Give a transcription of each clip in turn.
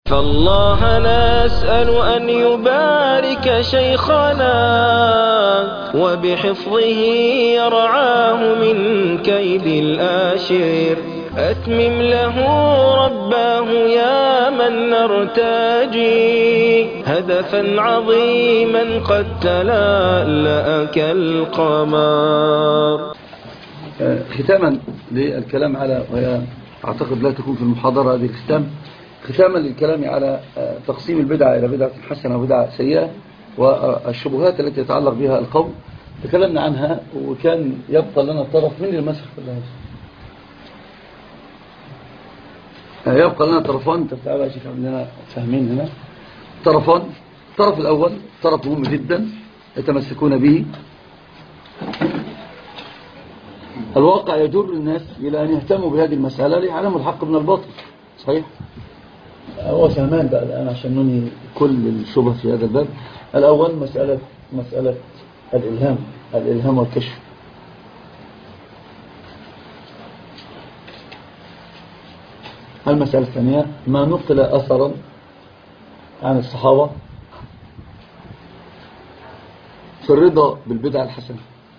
فالله نسأل أن يبارك شيخنا وبحفظه يرعاه من كيد الآشر. أتمم له رباه يا من نرتجي هدفا عظيما قد تلألأ كالقمر. ختاما للكلام على، وهي أعتقد لا تكون في المحاضرة هذه ختاما للكلام على تقسيم البدعة إلى بدعة حسنة وبدعة سيئة والشبهات التي يتعلق بها القوم، تكلمنا عنها وكان يبقى لنا طرف من المسح كلها. يبقى لنا طرفان، تعالى يا شيخ عندنا فاهمين هنا طرفان. الطرف الأول طرف مهم جدا يتمسكون به. الواقع يجر الناس إلى أن يهتموا بهذه المسألة ليعلموا الحق من الباطل. صحيح؟ هو سهمان بقى الآن عشان ننهي كل الشبه في هذا الباب. الأول مسألة الإلهام والكشف. المسألة الثانية ما نقل أثرا عن الصحابة في الرضا بالبدعة الحسنة.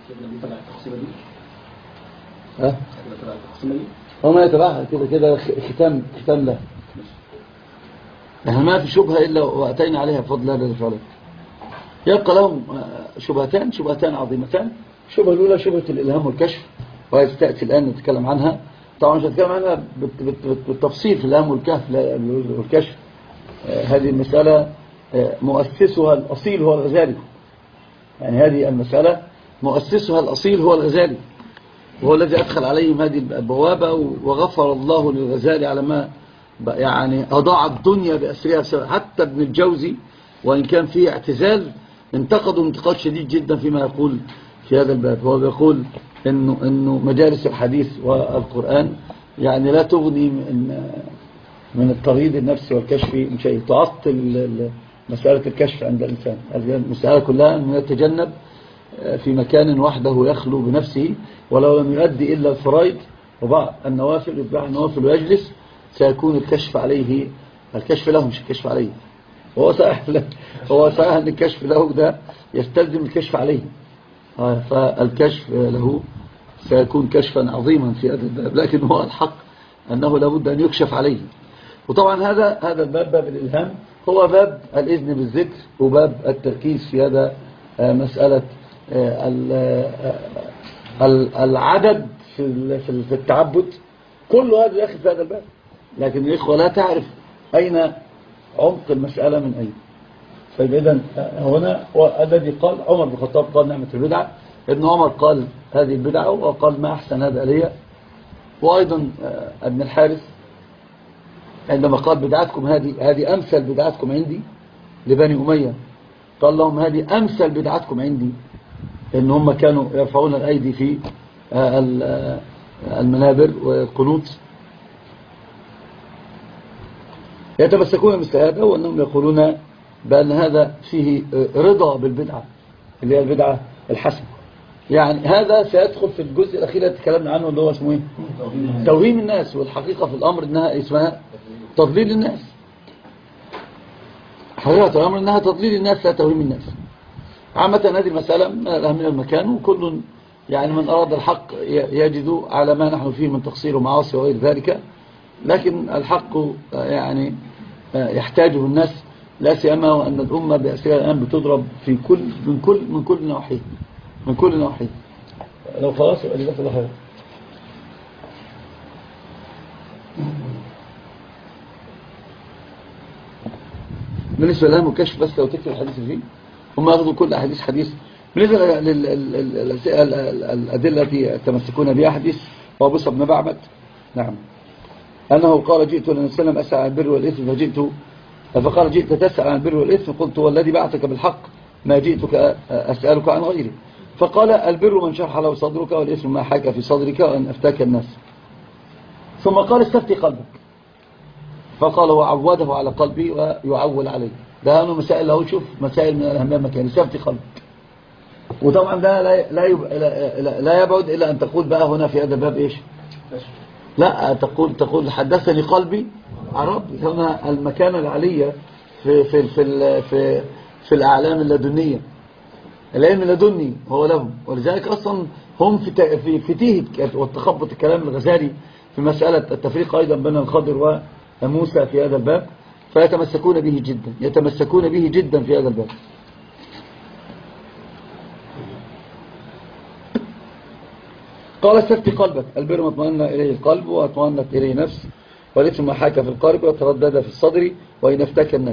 هو ما يتبعها كده ختام له، يعني ما في شبهة إلا وأتينا عليها بفضل الله فعلا. يبقى لهم شبهتان عظيمتان. الشبهة الأولى شبهة الإلهام والكشف، وهي تأتي الآن نتكلم عنها. طبعا مش هنتكلم عنها بالتفصيل في الإلهام والكشف. هذه المسألة مؤسسها الأصيل هو الغزالي. يعني هذه المسألة مؤسسها الأصيل هو الغزالي، وهو الذي أدخل عليهم هذه البوابة، وغفر الله للغزالي على ما يعني أضاع الدنيا بأسرها. حتى ابن الجوزي وإن كان فيه اعتزال انتقدوا انتقاد شديد جدا فيما يقول في هذا الباب. هو بيقول إنه مجالس الحديث والقرآن يعني لا تغني من الترهيد النفسي والكشف من شيء، تعطل مسألة الكشف عند الإنسان. المسألة كلها أنه يتجنب في مكان وحده يخلو بنفسه، ولو لم يؤدي إلا الفرائض وبعض النوافل يتبع النوافل ويجلس، سيكون الكشف عليه، الكشف له مش الكشف عليه. هو صحيح أن الكشف له ده يستلزم الكشف عليه، فالكشف له سيكون كشفا عظيما في هذا الباب، لكن هو الحق أنه لابد أن يكشف عليه. وطبعا هذا الباب، باب الإلهام، هو باب الإذن بالذكر وباب التركيز في هذا مسألة العدد في التعبد. كل هذا يأخذ في هذا الباب، لكن الإخوة لا تعرف أين عمق المسألة من أين. فإذا هنا الذي قال عمر بن الخطاب قال نعمة البدعة، ابن عمر قال هذه البدعة وقال ما أحسن هذا لي. وأيضا ابن الحارث عندما قال بدعتكم هذه أمثل بدعتكم عندي لبني أمية، قال لهم هذه أمثل بدعتكم عندي، إن هم كانوا يرفعون الأيدي في المنابر والقنوت، يتمسكون مثل هذا، وأنهم يقولون بأن هذا فيه رضا بالبدعة اللي هي البدعة الحسنة. يعني هذا سيدخل في الجزء الأخير اللي تكلمنا عنه اللي هو اسمه ايه؟ توهيم الناس. والحقيقة في الأمر إنها اسمها تضليل الناس. حقيقة الأمر إنها تضليل الناس لا توهيم الناس. عامة هذه المسألة من الأهمية المكان، وكل يعني من أراد الحق يجد على ما نحن فيه من تقصير ومعاصي وغير ذلك، لكن الحق يعني يحتاجه الناس، لا سيما وأن الأمة بأسرها الآن بتضرب في من كل نواحي. لو خلاص يبقى جزاك الله خير. بالنسبة لهم وكشف، بس لو تكتب الحديث فيه هم يأخذوا كل حديث. بالنسبة للأدلة التي يتمسكون بها، حديث وابوس بن معبد نعم أنه قال جئت للنبي صلى الله عليه وسلم أسأل عن البر والإثم فقال جئت تسأل عن البر والإثم، قلت والذي بعثك بالحق ما جئتك أسألك عن غيره. فقال البر من شرح له صدرك، والإثم ما حاك في صدرك وأن أفتاك الناس. ثم قال استفتي قلبك، فقال وعوده على قلبي ويعول عليه. ده أنه مسائل له، شوف مسائل من الأهمية مكان استفتي قلبك. وطبعا ده لا يبعد إلا أن تقول بقى هنا في هذا الباب إيش؟ لا تقول حدثني قلبي عرب هنا المكانة العالية في الأعلام اللدنية. العلم اللدني هو لهم، ولذلك أصلا هم في تيهة والتخبط الكلام الغزالي في مسألة التفريق أيضا بين الخضر وموسى في هذا الباب، فيتمسكون به جدا، يتمسكون به جدا في هذا الباب. قال استفتي قلبك، البر ما اطمأن إليه القلب واطمأنت إليه نفس، والإثم ما حاك في القلب وتردد في الصدر وإن افتك الناس.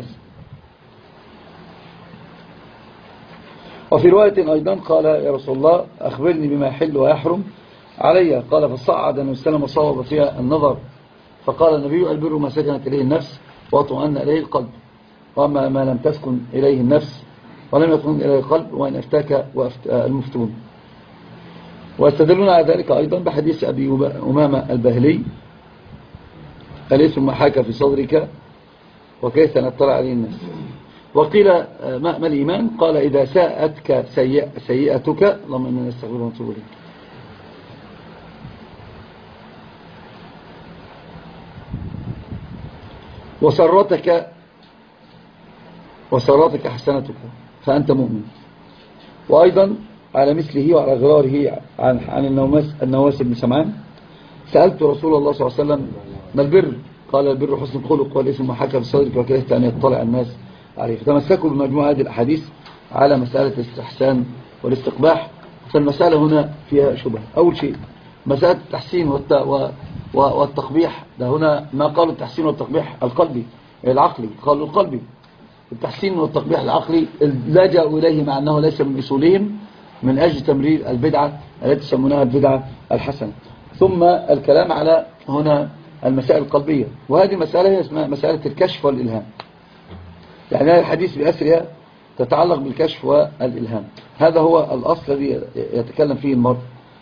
وفي رواية أيضا قال يا رسول الله أخبرني بما يحل ويحرم علي، قال فصعد النبي صلى الله عليه وسلم وصوب فيها النظر، فقال النبي البر ما سكنت إليه النفس واطمأن إليه القلب، وأما ما لم تسكن إليه النفس ولم يطمئن إليه القلب وإن افتاك المفتون. واستدلون على ذلك أيضا بحديث أبي أمامة الباهلي الإثم ما حاك في صدرك وكيف نطلع عليه الناس. وقيل ما الإيمان؟ قال إذا ساءتك سيئتك، اللهم إنا نستغفرك ونتوب إليك، وسرتك حسنتك فأنت مؤمن. وأيضا على مثله وعلى غراره عن النواس بن سمعان سألت رسول الله صلى الله عليه وسلم ما البر؟ قال البر حسن الخلق والإثم ما حك في صدرك وكرهت أن يطلع الناس عليه. فتمسكوا بمجموعة هذه الأحاديث على مسألة الاستحسان والاستقباح. فالمسألة هنا فيها شبهة. أول شيء مسألة التحسين والتقبيح، ده هنا ما قالوا التحسين والتقبيح القلبي العقلي، قالوا القلبي. التحسين والتقبيح العقلي لجأوا إليه مع أنه ليس من أصولهم من أجل تمرير البدعة التي يسمونها البدعة الحسنة. ثم الكلام على هنا المسائل القلبية، وهذه مسألة هي اسمها مسألة الكشف والإلهام. يعني هذا الحديث بأسرها تتعلق بالكشف والإلهام، هذا هو الأصل الذي يتكلم فيه المرء.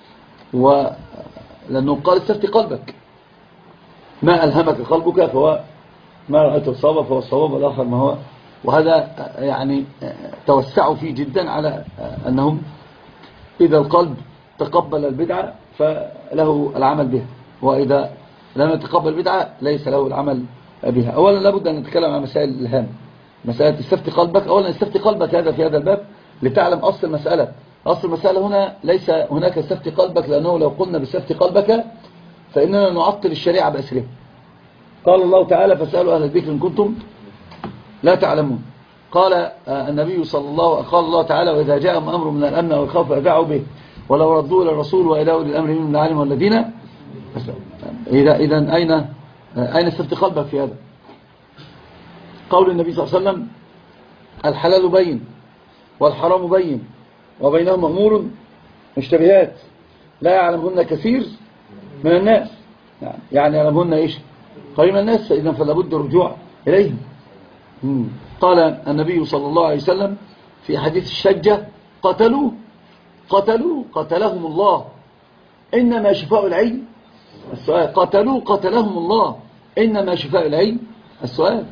لأنه قال استفتي قلبك، ما ألهمك قلبك فهو ما رأيت الصواب فهو الصواب والآخر ما هو. وهذا يعني توسعوا فيه جدا على أنهم إذا القلب تقبل البدعة فله العمل بها، وإذا لم يتقبل البدعة ليس له العمل بها. أولا لابد أن نتكلم عن مسائل الإلهام، مسألة استفتي قلبك. أولا استفتي قلبك هذا في هذا الباب لتعلم أصل المسألة. أصل المسألة هنا ليس هناك استفتي قلبك، لأنه لو قلنا باستفتي قلبك فإننا نعطل الشريعة بأسرها. قال الله تعالى فاسألوا أهل الذكر إن كنتم لا تعلمون. قال النبي قال الله تعالى وإذا جاءهم أمر من الأمن والخوف أذاعوا به ولو ردوا إلى الرسول وإلى أولي الأمر منهم لعلمه الذين. إذن أين استفتي قلبك في هذا؟ قول النبي صلى الله عليه وسلم الحلال بين والحرام بين وبينهما أمور مشتبهات لا يعلمهن كثير من الناس، يعني يعلمهن إيش؟ قليل من الناس، فإذا فلا بد الرجوع إليهم. قال النبي صلى الله عليه وسلم في حديث الشجة قتلهم الله إنما شفاء العي السؤال. قتلهم الله إنما شفاء العي السؤال.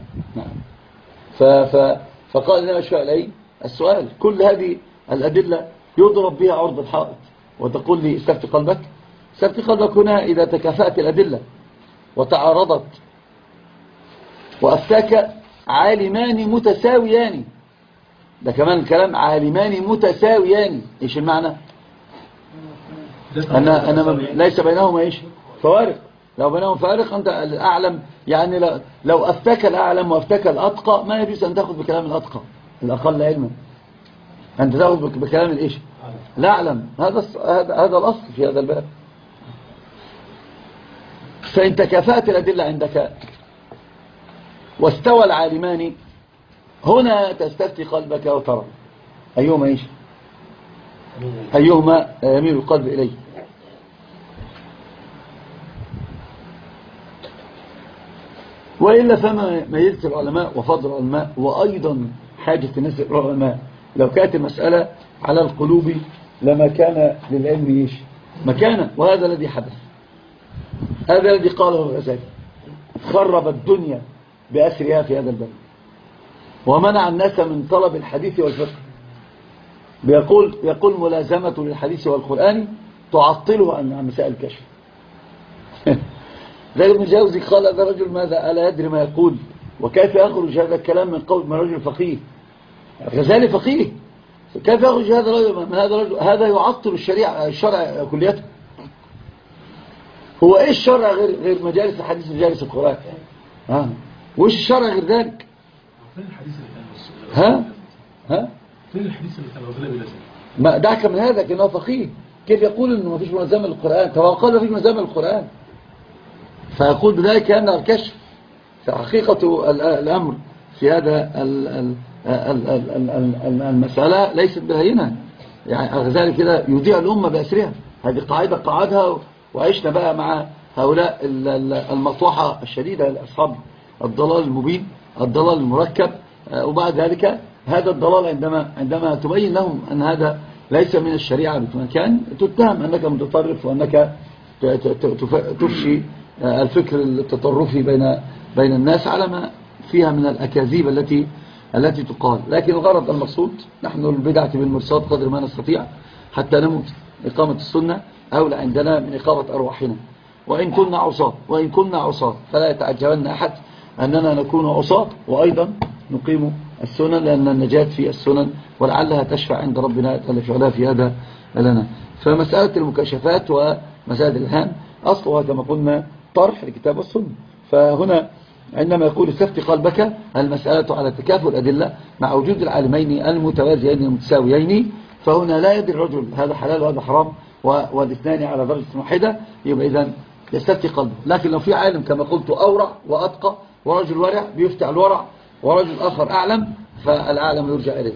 فقال إنما شفاء العي السؤال. كل هذه الأدلة يضرب بها عرض الحائط وتقول لي استفتي قلبك. استفتي قلبك هنا إذا تكافأت الأدلة وتعارضت وأفتاك عالمان متساويان. ده كمان الكلام عالمان متساويان. إيش المعنى؟ أنا ليس بينهما إيش؟ فوارق. لو بينهم فارق أنت الأعلم، يعني لو أفتاك الأعلم وأفتاك الأتقى ما يجوز أن تأخذ بكلام الأتقى الأقل علما، أنت تأخذ بكلام الإيش؟ الأعلم. هذا الأصل في هذا الباب. فإن تكافأت الأدلة عندك واستوى العالمان هنا تستفتي قلبك وترى أيهما إيش؟ أيهما يميل القلب إليه. وإلا فما ميلت العلماء وفضل العلماء وأيضا حاجة الناس العلماء. لو كانت المسألة على القلوب لما كان للعلم إيش مكانه. وهذا الذي حدث، هذا الذي قاله الغزالي، خرب الدنيا بأسرها في هذا الباب ومنع الناس من طلب الحديث والفقه. يقول ملازمة للحديث والقرآن تعطله عن مسائل الكشف. زي ابن الجوزي قال هذا الرجل ماذا ألا يدري ما يقول وكيف يخرج هذا الكلام من قول من رجل فقيه. الغزالي فقيه، كيف يخرج هذا الرجل من هذا الرجل؟ هذا يعطل الشرع كليته. هو ايش الشرع غير مجالس الحديث ومجالس القرآن؟ وش الشرع غير ذلك؟ فين الحديث اللي كان فين الحديث اللي كان غزالي بلازم؟ ما دعك من هذا كأنه فقيه، كيف يقول انه ما فيش منظمه للقرآن؟ طب قال ما فيش منظمه للقرآن، فيقول بذلك كأنه الكشف. فحقيقة الأمر في هذا المسألة ليست بهينة. يعني الغزالي كده يضيع الأمة بأسرها، هذه قاعدة قاعدها، وعشنا بقى مع هؤلاء المطوحة الشديدة لأصحاب الضلال المبين، الضلال المركب. وبعد ذلك هذا الضلال عندما تبين لهم أن هذا ليس من الشريعة بمكان، تتهم أنك متطرف وأنك تفشي الفكر التطرفي بين الناس على ما فيها من الأكاذيب التي تقال. لكن الغرض المقصود نحن البدعة بالمرصاد قدر ما نستطيع حتى نموت. إقامة السنة أولى عندنا من إقامة أرواحنا، وإن كنا عصاة فلا يتعجبن أحد أننا نكون عصاة وأيضا نقيم السنن، لأن النجاة في السنن ولعلها تشفع عند ربنا فعلها في هذا لنا. فمسألة المكاشفات ومسألة الإلهام أصلها كما قلنا طرح الكتاب والسنة. فهنا عندما يقول استفتي قلبك، المسألة على تكافؤ الأدلة مع وجود العالمين المتوازيين المتساويين، فهنا لا يدري الرجل هذا حلال وهذا حرام والاثنان على درجة واحدة، يبقى إذن يستفتي قلبه. لكن لو في عالم كما قلت أورع وأتقى ورجل ورع بيفتع الورع ورجل آخر أعلم، فالأعلم يرجع إليه.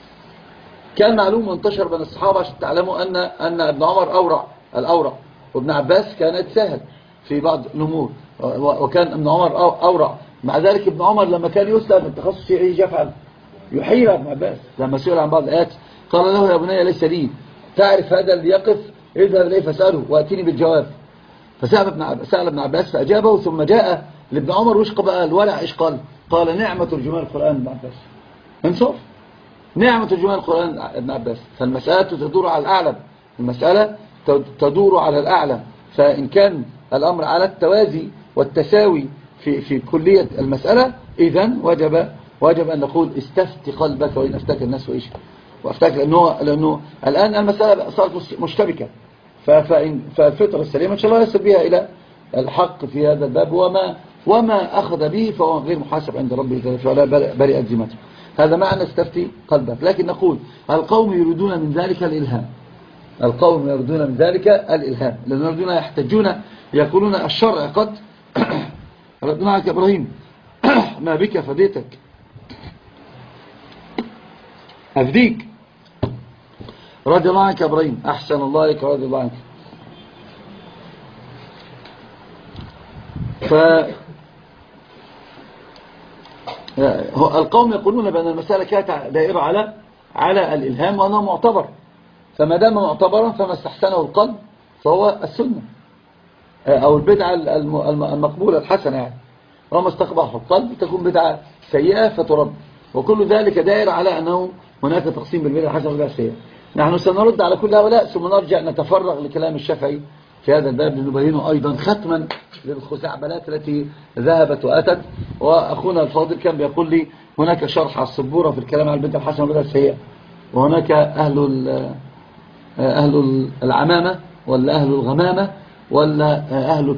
كان معلوم وانتشر بين الصحابة عشان تعلموا أن ابن عمر الأورع، وابن عباس كان يتساهل في بعض الأمور، وكان ابن عمر أورع. مع ذلك ابن عمر لما كان يسأل التخصص ايش يفعل يحير ابن عباس. لما سئل عن بعض الآيات قال له يا بني ليس لي تعرف هذا اللي يقف اذهب إليه فاسأله وأتيني بالجواب. فسأل ابن عباس فأجابه، ثم جاء لابن عمر وش بقى الورع ايش قال نعمة ترجمان القرآن ابن عباس. انصف نعمة ترجمان القرآن ابن عباس. فالمسألة تدور على الأعلم، المسألة تدور على الأعلم. فإن كان الأمر على التوازي والتساوي في كلية المسألة، إذن وجب أن نقول استفتي قلبك وإن أفتك الناس وإيش وأفتك، لأنه الآن المسألة صارت مشتبكة. فالفطرة السليمة إن شاء الله يصل بها إلى الحق في هذا الباب، وما أخذ به فهو غير محاسب عند ربه جل وعلا برئ ذمته. هذا معنى استفتي قلبك. لكن نقول القوم يريدون من ذلك الإلهام، القوم يريدون من ذلك الإلهام، لأن يريدون يحتجون يقولون الشرع قد ردنا عنك إبراهيم ما بك فديتك أفديك رضي الله عنك إبراهيم أحسن الله لك رضي الله عنك. القوم يقولون بأن المسألة كانت دائرة على الإلهام وأنه معتبر، فما دام معتبرا فما استحسنه القلب فهو السنة أو البدعة المقبولة الحسنة يعني، وما استقبحه القلب تكون بدعة سيئة فترد. وكل ذلك دائر على أنه هناك تقسيم بالبدعة الحسنة والبدعة السيئة. نحن سنرد على كل هؤلاء ثم نرجع نتفرغ لكلام الشافعي في هذا الباب لنبينه أيضا ختما للخزعبلات التي ذهبت وأتت. وأخونا الفاضل كان بيقول لي هناك شرح على السبورة في الكلام على البدعة الحسنة والبدعة السيئة، وهناك أهل العمامة ولا أهل الغمامة ولا أهل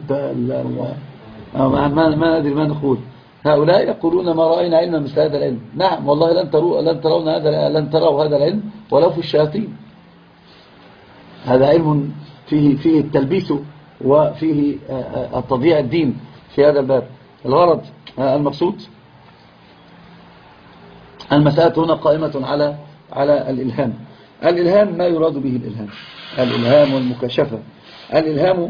ما أدري ما نقول. هؤلاء يقولون ما رأينا علما مثل هذا العلم. نعم والله لن تروا هذا العلم ولو في الشياطين. هذا علم فيه التلبيس وفيه التضييع الدين في هذا الباب. الغرض المقصود المسألة هنا قائمة على الإلهام. الإلهام ما يراد به الإلهام والمكاشفة. الإلهام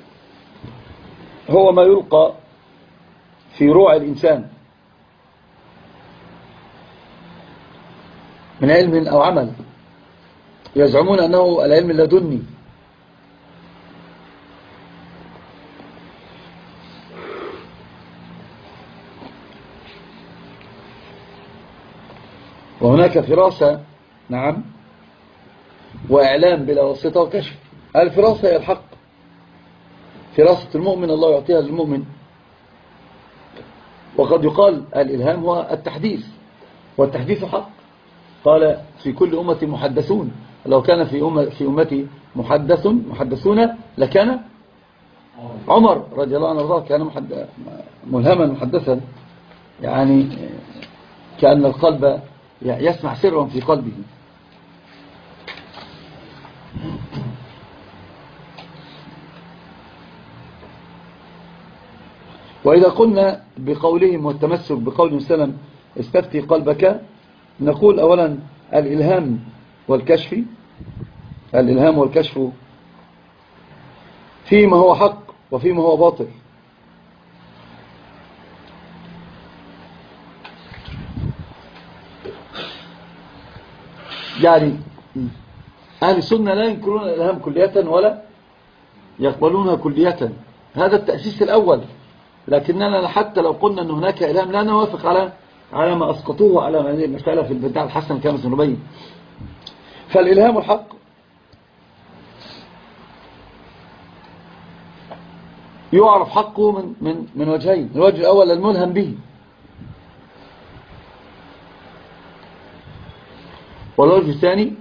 هو ما يلقى في روع الإنسان من علم أو عمل، يزعمون أنه العلم اللدني، وهناك فراسة نعم وإعلام بلا واسطة وكشف. الفراسة هي الحق، فراسة المؤمن الله يعطيها للمؤمن. وقد يقال الإلهام هو التحديث، والتحديث حق. قال في كل أمة محدثون، لو كان في أمتي محدثون لكان عمر رضي الله عنه وارضاه كان ملهما محدثا، يعني كأن القلب يسمع سرا في قلبه. وإذا قلنا بقولهم والتمسك بقول سلم استفتي قلبك، نقول أولا الإلهام والكشف فيما هو حق وفيما هو باطل. يعني أهل السنة لا ينكرون الإلهام كلية ولا يقبلونها كلية، هذا التأسيس الأول. لكننا حتى لو قلنا أن هناك إلهام لا نوافق على ما أسقطوه على هذه المسألة في البدع الحسن كما سنبين. فالإلهام الحق يعرف حقه من وجهين. الوجه الأول الملهم به، والوجه الثاني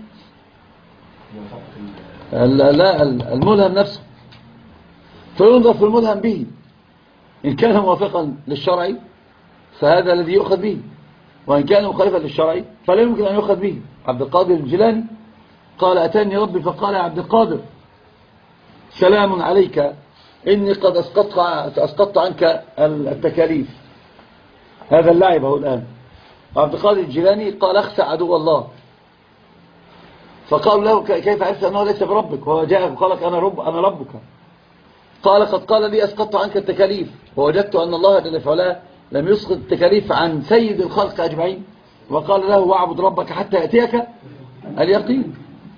لا الملهم نفسه. فينظر في الملهم به، إن كان موافقا للشرع فهذا الذي يؤخذ به، وإن كان مخالفا للشرع فلا يمكن أن يؤخذ به. عبد القادر الجيلاني قال أتاني ربي فقال يا عبد القادر سلام عليك إني قد أسقطت عنك التكاليف. هذا اللعب هو الآن. عبد القادر الجيلاني قال أخسى عدو الله، فقال له كيف عرفت أنه ليس بربك وهو جاءك وقال لك أنا ربك؟ قال قد قال لي أسقطت عنك التكاليف، ووجدت أن الله جل وعلا لم يسقط التكاليف عن سيد الخلق أجمعين، وقال له واعبد ربك حتى يأتيك اليقين.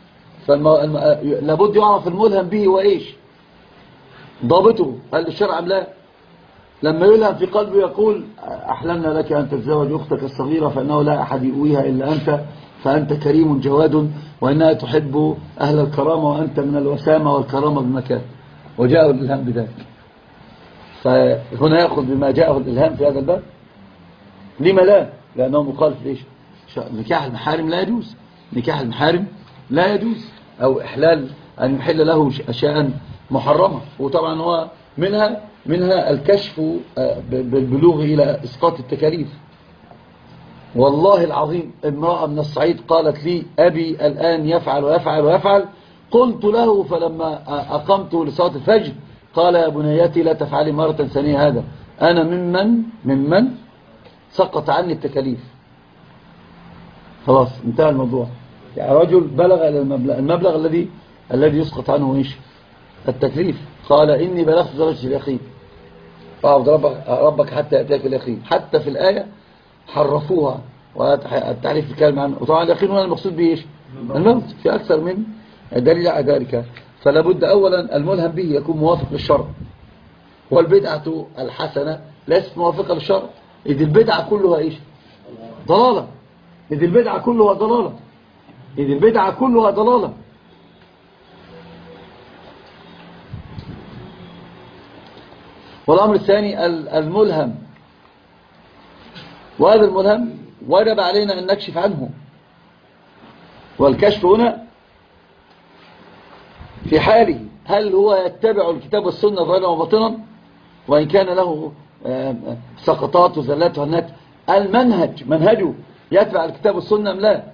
لابد يعرف الملهم به وإيش ضابطه، هل الشرع أم لا. لما يلهم في قلبه يقول أحلمنا لك أن تتزوج أختك الصغيرة فإنه لا أحد يؤويها إلا أنت، فأنت كريم جواد وإنها تحب أهل الكرامة وأنت من الوسامة والكرامة بمكان، وجاءه الإلهام بذلك. فهنا يأخذ بما جاءه الإلهام في هذا الباب. لما لا؟ لأنه مخالف ليش؟ نكاح المحارم لا يجوز، نكاح المحارم لا يجوز، أو إحلال أن يحل له أشياء محرمة. وطبعا هو منها الكشف بالبلوغ إلى إسقاط التكاليف. والله العظيم امرأة من الصعيد قالت لي أبي الآن يفعل ويفعل ويفعل. قلت له فلما أقمت لصلاة الفجر قال يا بنيتي لا تفعلي مرة ثانية هذا، أنا ممن سقط عني التكاليف. خلاص انتهى الموضوع. يعني رجل بلغ إلى المبلغ الذي يسقط عنه إيش؟ التكليف. قال إني بلغت درجة اليقين فاعبد ربك حتى يأتيك اليقين. حتى في الآية حرفوها، والتعريف الكلام عنه. وطبعا اليقين هنا المقصود به إيش؟ الموت، في أكثر من دليل على ذلك. فلا بد أولا الملهم به يكون موافق للشرع، والبدعة الحسنة ليست موافقة للشرع، إذ البدعة كلها إيش؟ ضلالة. إذ البدعة كلها ضلالة. إذ البدعة كلها ضلالة. والأمر الثاني الملهم، وهذا الملهم وجب علينا أن نكشف عنه. والكشف هنا في حاله، هل هو يتبع الكتاب والسنة ظاهرا وباطنا، وإن كان له سقطات وزلات وهنات، منهجه يتبع الكتاب والسنة أم لا.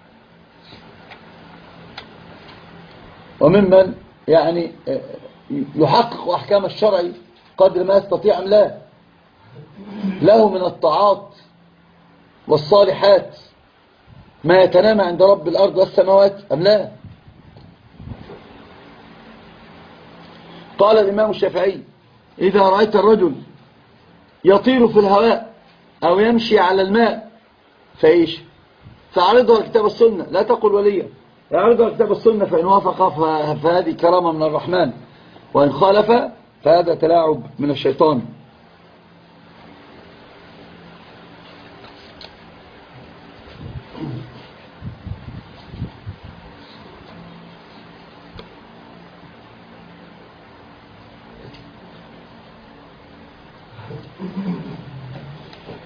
وممن يعني يحقق أحكام الشرع قدر ما يستطيع أم لا، له من الطاعات والصالحات ما يتنامى عند رب الأرض والسماوات أم لا. قال الإمام الشافعي إذا رأيت الرجل يطير في الهواء أو يمشي على الماء فإيش؟ فعرضه الكتاب والسنة، لا تقل وليا، يعرضه الكتاب والسنة، فإن وافق فهذه كرامة من الرحمن، وإن خالف فهذا تلاعب من الشيطان.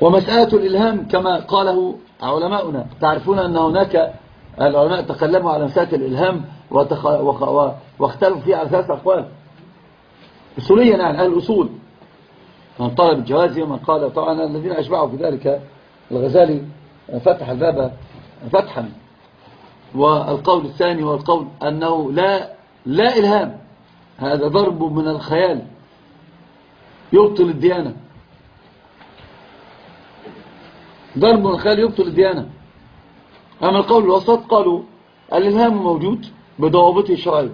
ومسألة الإلهام كما قاله علماؤنا، تعرفون أن هناك العلماء تكلموا على مسألة الإلهام واختلفوا فيها على 3 أقوال أصوليا، يعني أهل الأصول، من طلب الجواز ومن قال، طبعا الذين أشبعوا في ذلك الغزالي فتح الباب فتحا. والقول الثاني هو القول أنه لا إلهام، هذا ضرب من الخيال يبطل الديانة، ضرب من الخيال يبطل الديانة. أما القول الوسط قالوا الإلهام موجود بضوابطه الشرعية،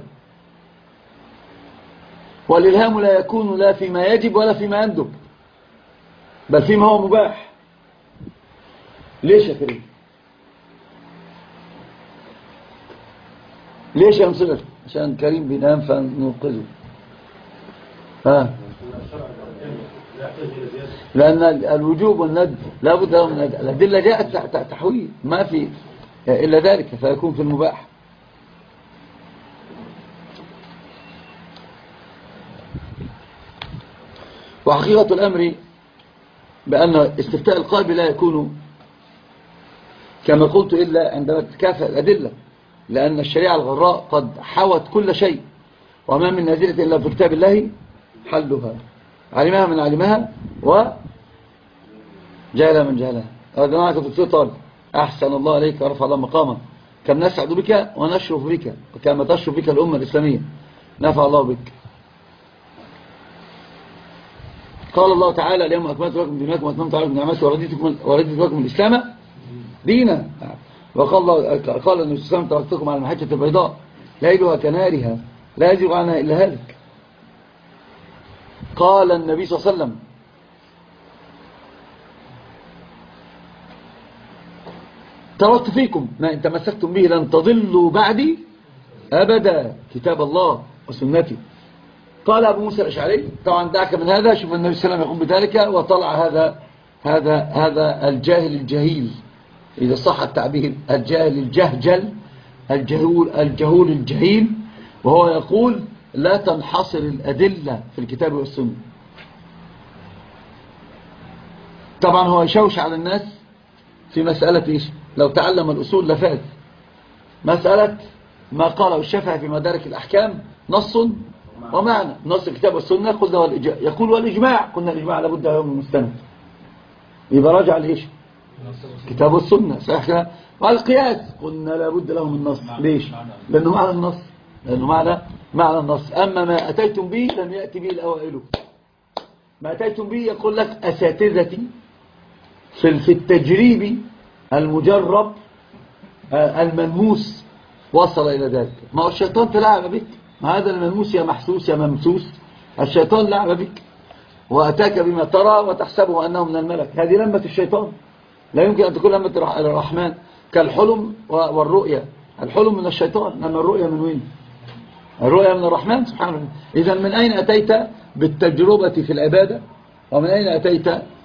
والإلهام لا يكون لا فيما يجب ولا فيما يندب، بل فيما هو مباح. ليش يا كريم؟ ليش يا مصير؟ عشان كريم بينام فننقذه. لأن الوجوب والند لا بد له من الأدلة جاءت تحويل، ما في إلا ذلك، فيكون في المباح. وحقيقة الأمر بأن استفتاء القلب لا يكون كما قلت إلا عندما تتكافئ الأدلة، لأن الشريعة الغراء قد حوت كل شيء، وما من نازلة إلا في كتاب الله حلها، علمها من علمها وجهلها من جهلها. هذا معك دكتور طالب، أحسن الله عليك ورفع الله مقامك، كم نسعد بك ونشرف بك وكما تشرف بك الأمة الإسلامية، نفع الله بك. قال الله تعالى اليوم أكملت لكم دينكم وأتممت عليكم نعمتي ورضيت لكم الإسلام دينا. وقال النبي صلى الله عليه وسلم تركتكم على المحجة البيضاء ليلها كنارها لا يزيغ عنها إلا هالك. قال النبي صلى الله عليه وسلم تركت فيكم ما إن تمسكتم به لن تضلوا بعدي أبدا، كتاب الله وسنتي. قال أبو موسى الأشعري، طبعا دعك من هذا، شوف النبي صلى الله عليه وسلم يقوم بذلك، وطلع هذا الجاهل الجهيل، إذا صح التعبير، الجاهل الجهجل الجهول الجهيل، وهو يقول لا تنحصر الأدلة في الكتاب والسنة. طبعا هو يشوش على الناس في مسألة إيش؟ لو تعلم الأصول لفاز. مسألة ما قاله الشافعي في مدارك الأحكام نص ومعنى، نص الكتاب والسنة قلنا يقول والإجماع، قلنا الإجماع لابد له من مستند، يبقى راجع لإيش؟ كتاب والسنة، صحيح كده؟ والقياس قلنا لابد له من نص. ليش؟ لأنه معنى النص، لأنه معنى النص. أما ما أتيتم به لم يأتي به الأوائل، ما أتيتم به يقول لك أساتذتي في التجريب المجرب الملموس وصل إلى ذلك. ما هو الشيطان تلعب بك، ما هذا الملموس يا محسوس يا ممسوس، الشيطان لعب بك وأتاك بما ترى وتحسبه أنه من الملك. هذه لمة الشيطان، لا يمكن أن تكون لمة الرحمن، كالحلم والرؤية. الحلم من الشيطان، أما الرؤية من وين؟ الرؤية من الرحمن سبحانه وتعالى. إذا من أين أتيت بالتجربة في العبادة، ومن أين أتيت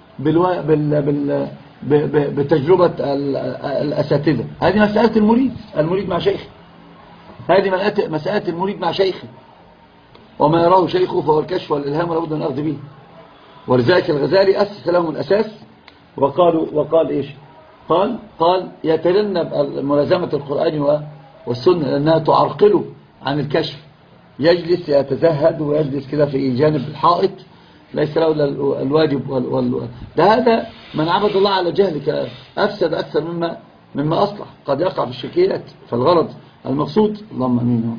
بتجربة الأساتذة؟ هذه مسألة المريد مع شيخه، هذه مسألة المريد مع شيخه، وما يراه شيخه فهو الكشف والإلهام ولابد من الأخذ به. ولذلك الغزالي أسس لهم الأساس، وقال إيش؟ قال يتجنب ملازمة القرآن والسنة لأنها تعرقله عن الكشف، يجلس يتزهد ويجلس كده في جانب الحائط ليس له الواجب ده هذا من عبد الله على جهل أفسد أكثر مما أصلح، قد يقع في الشركيات. فالغرض المقصود، اللهم أمين،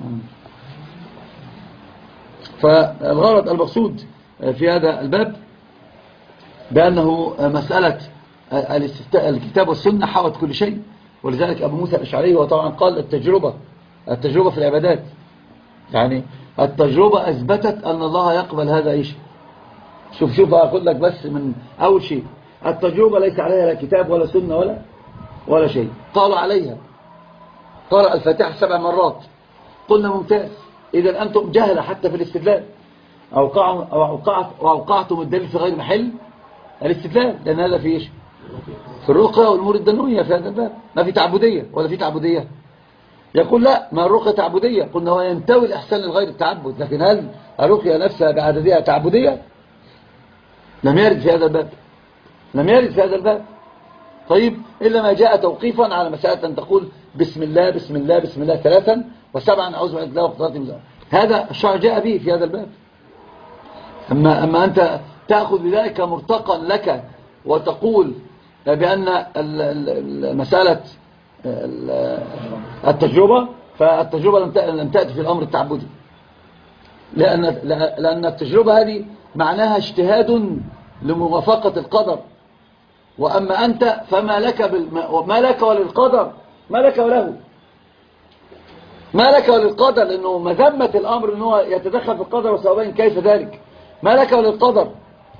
فالغرض المقصود في هذا الباب بأنه مسألة الكتاب والسنة حوت كل شيء. ولذلك أبو موسى الأشعري وطبعا قال التجربة في العبادات، يعني التجربة أثبتت أن الله يقبل هذا إيش. شوف أقول لك بس من أول شيء، التجربة ليس عليها لا كتاب ولا سنة ولا شيء. قالوا عليها قرأ الفاتحة 7 مرات، قلنا ممتاز. إذا أنتم جهلة حتى في الاستدلال، أوقعتم الدليل في غير محل الاستدلال، لأن هذا في إيش؟ في الرقية والأمور الدنوية في هذا الباب. ما في تعبدية ولا في تعبدية؟ يقول لا، ما الرقية تعبدية. قلنا هو ينتوي الإحسان للغير التعبد، لكن هل الرقية نفسها بعددية تعبدية؟ لم يرد في هذا الباب. لم يرد في هذا الباب. طيب إلا ما جاء توقيفا على مسألة أن تقول بسم الله بسم الله بسم الله 3 و7 أعوذ بالله وقدرات الله، هذا الشرع جاء به في هذا الباب. أما أنت تأخذ بذلك مرتقا لك وتقول بأن مسألة التجربة، فالتجربة لم تأتي في الأمر التعبدي، لأن التجربة هذه معناها اجتهاد لموافقة القدر. وأما أنت فما لك ما لك وللقدر، ما لك وله، ما لك وللقدر، لأنه مذمة الأمر أنه يتدخل في القدر وسواء كيف ذلك. ما لك وللقدر،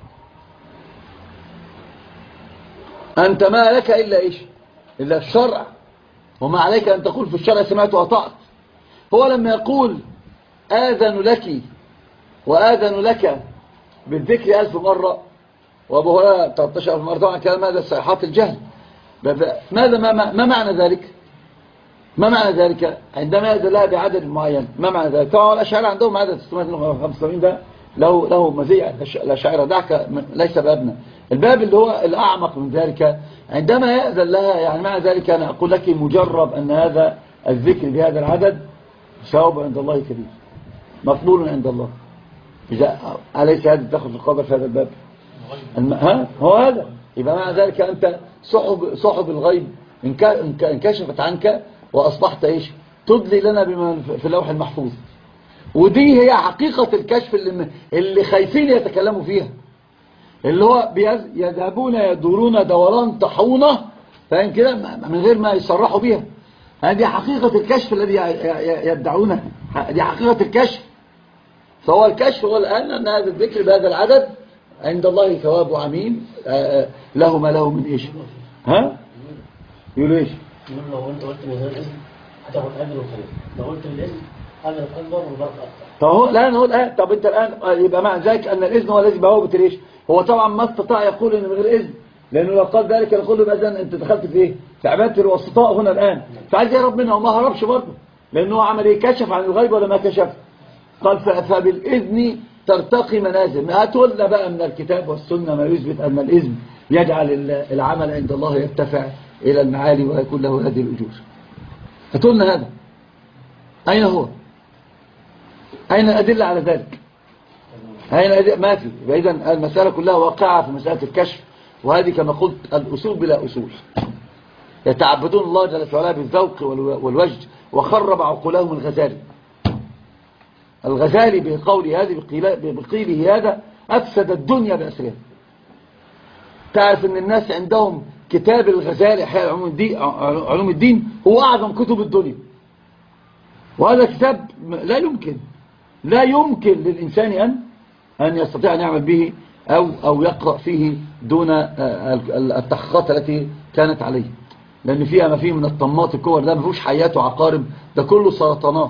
أنت ما لك إلا إيش؟ إلا الشرع، وما عليك أن تقول في الشرع سمعت وأطعت. هو لما يقول آذن لك وآذن لك بالذكر 1000 مرة وأبو هريرة 13,000 مرة، طبعا كلام هذا صيحات الجهل. ماذا ما معنى ذلك؟ ما معنى ذلك عندما يأذن لها بعدد معين؟ ما معنى ذلك؟ طبعا الأشاعرة عندهم عدد 685 ده له مزيع. الأشاعرة دعك ليس بابنا. الباب اللي هو الأعمق من ذلك عندما يأذن لها، يعني معنى ذلك أنا أقول لك مجرب أن هذا الذكر بهذا العدد ثواب عند الله كبير مقبول عند الله. إذا أليس هذا تدخل في القدر في هذا الباب؟ هو هذا. يبقى معنى ذلك أنت صحب الغيب انكشفت عنك وأصبحت إيش؟ تدلي لنا بما في اللوح المحفوظ. ودي هي حقيقة الكشف اللي خايفين يتكلموا فيها، اللي هو يذهبون يدورون دوران طاحونة، فاهم كده، من غير ما يصرحوا بيها. هذه حقيقة الكشف الذي يدعونه، دي حقيقة الكشف. فهو الكشف هو الآن أن هذا الذكر بهذا العدد عند الله ثواب عميم له ما له من إيش. ها؟ يقولوا إيش؟ لو أنت قلت من غير الاسم هتاخد أجر وخير، لو قلت بالاسم أجر أكبر والبركة أكثر. طب هو الآن هو الآن، طب أنت الآن يبقى مع ذلك أن الإذن هو الذي بوابة الإيش. هو طبعا ما استطاع يقول إن من غير إذن، لأنه لو قال ذلك يقول له بأذن أنت دخلت في إيه؟ في عبادة الوسطاء هنا الآن، فعايز يهرب منها وما هربش برضه، لأنه عمل إيه؟ كشف عن الغيب ولا ما كشف؟ قال فبالإذن ترتقي منازل. هاتوا لنا بقى من الكتاب والسنة ما يثبت أن الإذن يجعل العمل عند الله يرتفع إلى المعالي ويكون له هذه الأجور. هاتوا لنا هذا، أين هو؟ أين الأدلة على ذلك؟ أين الأدلة؟ ما في. إذن المسألة كلها واقعة في مسألة الكشف، وهذه كما قلت الأصول بلا أصول. يتعبدون الله جل وعلا بالذوق والوجد، وخرب عقولهم الغزالي بقوله هذه بقيله هذا أفسد الدنيا بأسرها. تعرف أن الناس عندهم كتاب الغزالي إحياء علوم الدين هو أعظم كتب الدنيا، وهذا كتاب لا يمكن للإنسان أن يستطيع أن يعمل به أو يقرأ فيه دون التحقيقات التي كانت عليه، لأن فيها ما فيه من الطماط الكور، ده ما فيهوش حيات وعقارب، ده كله سرطانات.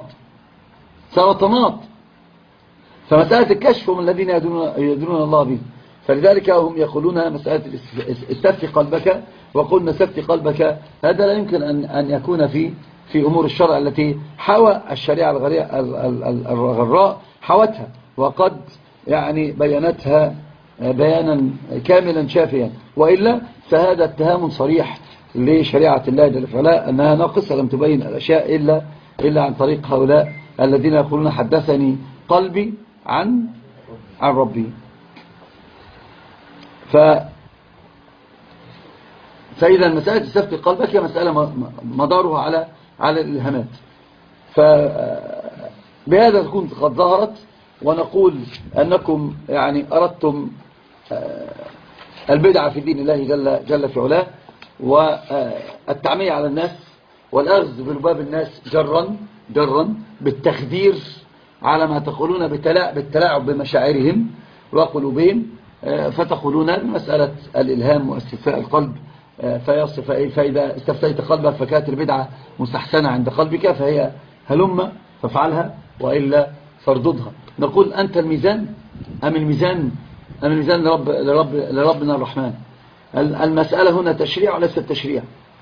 فمسألة الكشف هم الذين يدرون الله به. فلذلك هم يقولون مسألة استفتي قلبك، وقلنا استفتي قلبك هذا لا يمكن أن يكون في أمور الشرع التي حوى الشريعة الغراء حوتها، وقد يعني بينتها بيانا كاملا شافيا، وإلا فهذا اتهام صريح لشريعة الله جل وعلا أنها ناقصة، لم تبين الأشياء إلا عن طريق هؤلاء الذين يقولون حدثني قلبي عن ربي. فإذا مسألة استفتي قلبك هي مسألة مدارها على الإلهامات. فبهذا تكون قد ظهرت، ونقول أنكم يعني أردتم البدعة في دين الله جل في علاه، والتعمية على الناس، والأخذ بلباب الناس جرا بالتخدير على ما تقولون بالتلاعب بمشاعرهم وقلوبهم، فتقولون بمسألة الإلهام واستفتاء القلب فيصف إيه؟ فإذا استفتيت قلبك فكانت البدعة مستحسنة عند قلبك فهي هلم فافعلها وإلا فارددها. نقول أنت الميزان أم الميزان لربنا الرحمن؟ المسألة هنا تشريع وليس التشريع.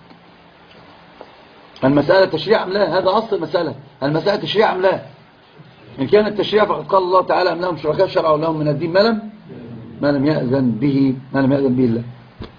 المسألة تشريع أم لا؟ هذا أصل المسألة. المسألة تشريع أم لا؟ إن كان التشريع فقد قال الله تعالى أم لهم شركاء شرعوا لهم من الدين ما لم يأذن به الله.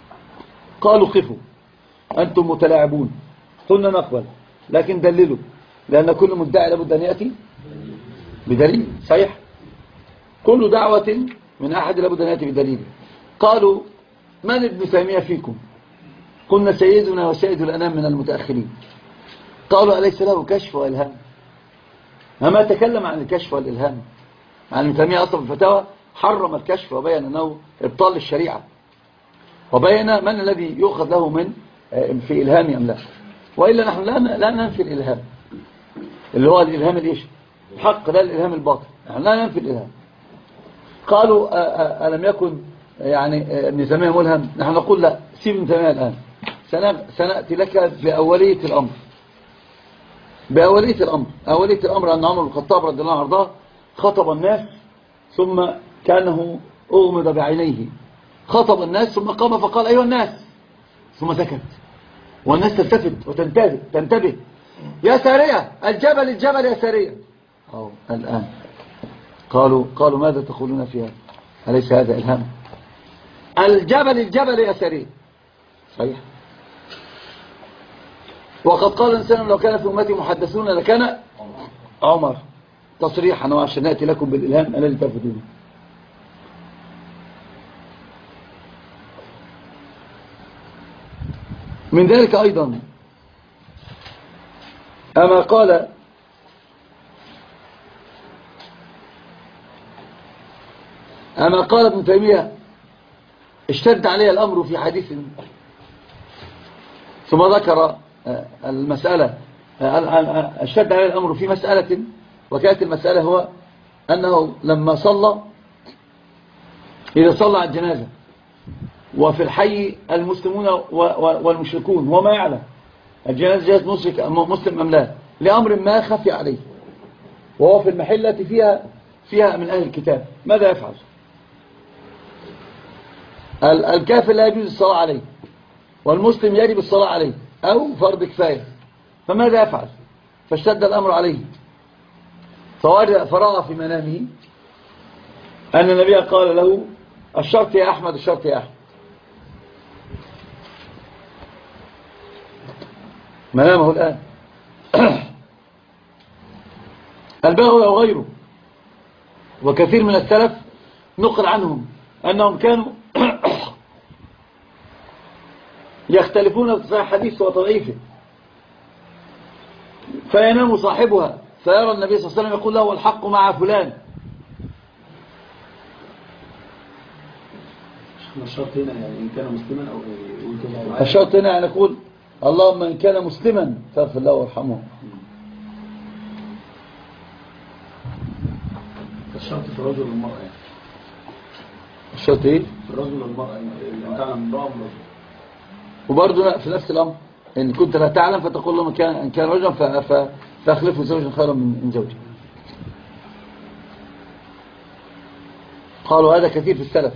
قالوا قفوا أنتم متلاعبون. قلنا نقبل لكن دللوا، لأن كل مدعي لابد أن يأتي بدليل. صحيح، كل دعوة من أحد لابد أن يأتي بدليل. قالوا من ابن تيمية فيكم؟ قلنا سيدنا وسيد الأنام من المتأخرين. قالوا أليس له كشف وإلهام؟ أما تكلم عن الكشف والإلهام، عن ابن تيمية أصلا في الفتاوى حرم الكشف وبين أنه إبطال للشريعة، وبين من الذي يؤخذ له من في إلهام أم لا. وإلا نحن لا ننفي الإلهام اللي هو الإلهام الإيش حق، لا الإلهام الباطل، نحن لا ننفي الإلهام. قالوا ألم يكن يعني ابن تيمية ملهم؟ نحن نقول لا، سيب ابن تيمية الآن، سنأتي لك بأولية الأمر. بأولية الأمر، أولية الأمر أن عمر بن الخطاب رضي الله عنه وارضاه خطب الناس ثم كانه أغمض بعينيه، خطب الناس ثم قام فقال أيها الناس، ثم سكت، والناس تلتفت وتنتبه، يا سارية الجبل الجبل يا سارية. أو الآن قالوا ماذا تقولون فيها؟ أليس هذا إلهام؟ الجبل الجبل يا سارية. صحيح. وقد قال الإنسان لو كان في أمتي محدثون لكان عمر، تصريحا وعشان نأتي لكم بالإلهام الذي تفدونه. من ذلك أيضا أما قال ابن تيمية اشتد عليه الأمر في حديث، ثم ذكر المسألة، اشتد عليه الأمر في مسألة، وكانت المسألة هو أنه لما صلى، إذا صلى على الجنازة وفي الحي المسلمون والمشركون وما يعلم الجنازة جاءت مسلم أم لا، لأمر ما خفي عليه وهو في المحلة فيها من أهل الكتاب، ماذا يفعل؟ الكافر لا يجوز الصلاة عليه، والمسلم يجب الصلاة عليه أو فرض كفاية، فماذا يفعل؟ فاشتد الأمر عليه، فرأى في منامه أن النبي قال له الشرط يا أحمد، الشرط يا أحمد. منامه الآن. البغوي أو غيره وكثير من السلف نقل عنهم أنهم كانوا يختلفون في صحيح الحديث وتضعيفه، فينام صاحبها فيرى النبي صلى الله عليه وسلم يقول له الحق مع فلان. الشرط هنا يعني إن كان مسلما أو الشرط هنا يعني نقول اللهم إن كان مسلما فاغفر له وارحمه. الشرط في الرجل والمرأة يعني. الشرط ايه؟ في الرجل والمرأة إن كان امرأة ورجل. وبرضه في نفس الأمر إن كنت لا تعلم فتقول له إن كان رجلا فأخلفه زوجا خيرا من زوجه. قالوا هذا كثير في السلف.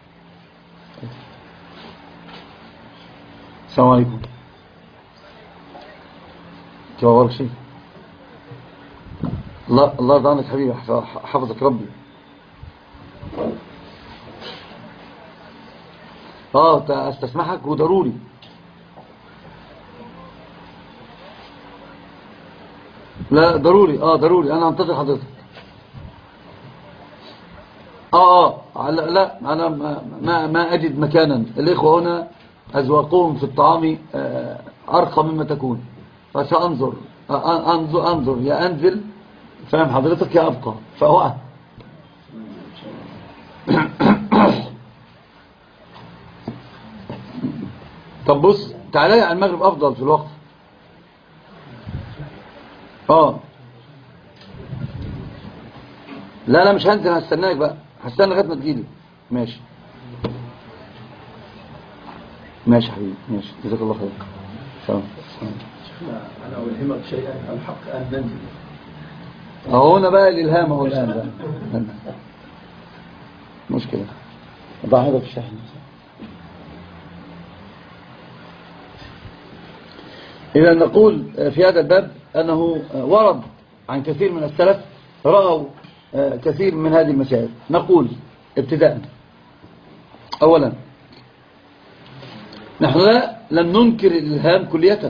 السلام عليكم. جوابك شيء. الله يرضى عنك حبيبي، حفظك ربي. استسمحك وضروري. لا ضروري، ضروري، انا انتظر حضرتك. لا انا ما اجد مكانا، الاخوه هنا ازواقهم في الطعام ارقى مما تكون، فسانظر انظر يا انزل، فاهم حضرتك، يا ابقى فهو طب بص تعالى على المغرب افضل في الوقت. لا مش هنزل، هستناك بقى، هستنى لغايه ما تجيلي. ماشي حبيبي، ماشي، جزاك الله خير. سلام. انا ألهمك شيئا، الحق ان ننزل. هنا بقى الالهام اهو الان بقى مشكله. ضع هذا في الشحن. إذا نقول في هذا الباب أنه ورد عن كثير من السلف رأوا كثير من هذه المسائل. نقول ابتداء أولا نحن لن ننكر الإلهام كلية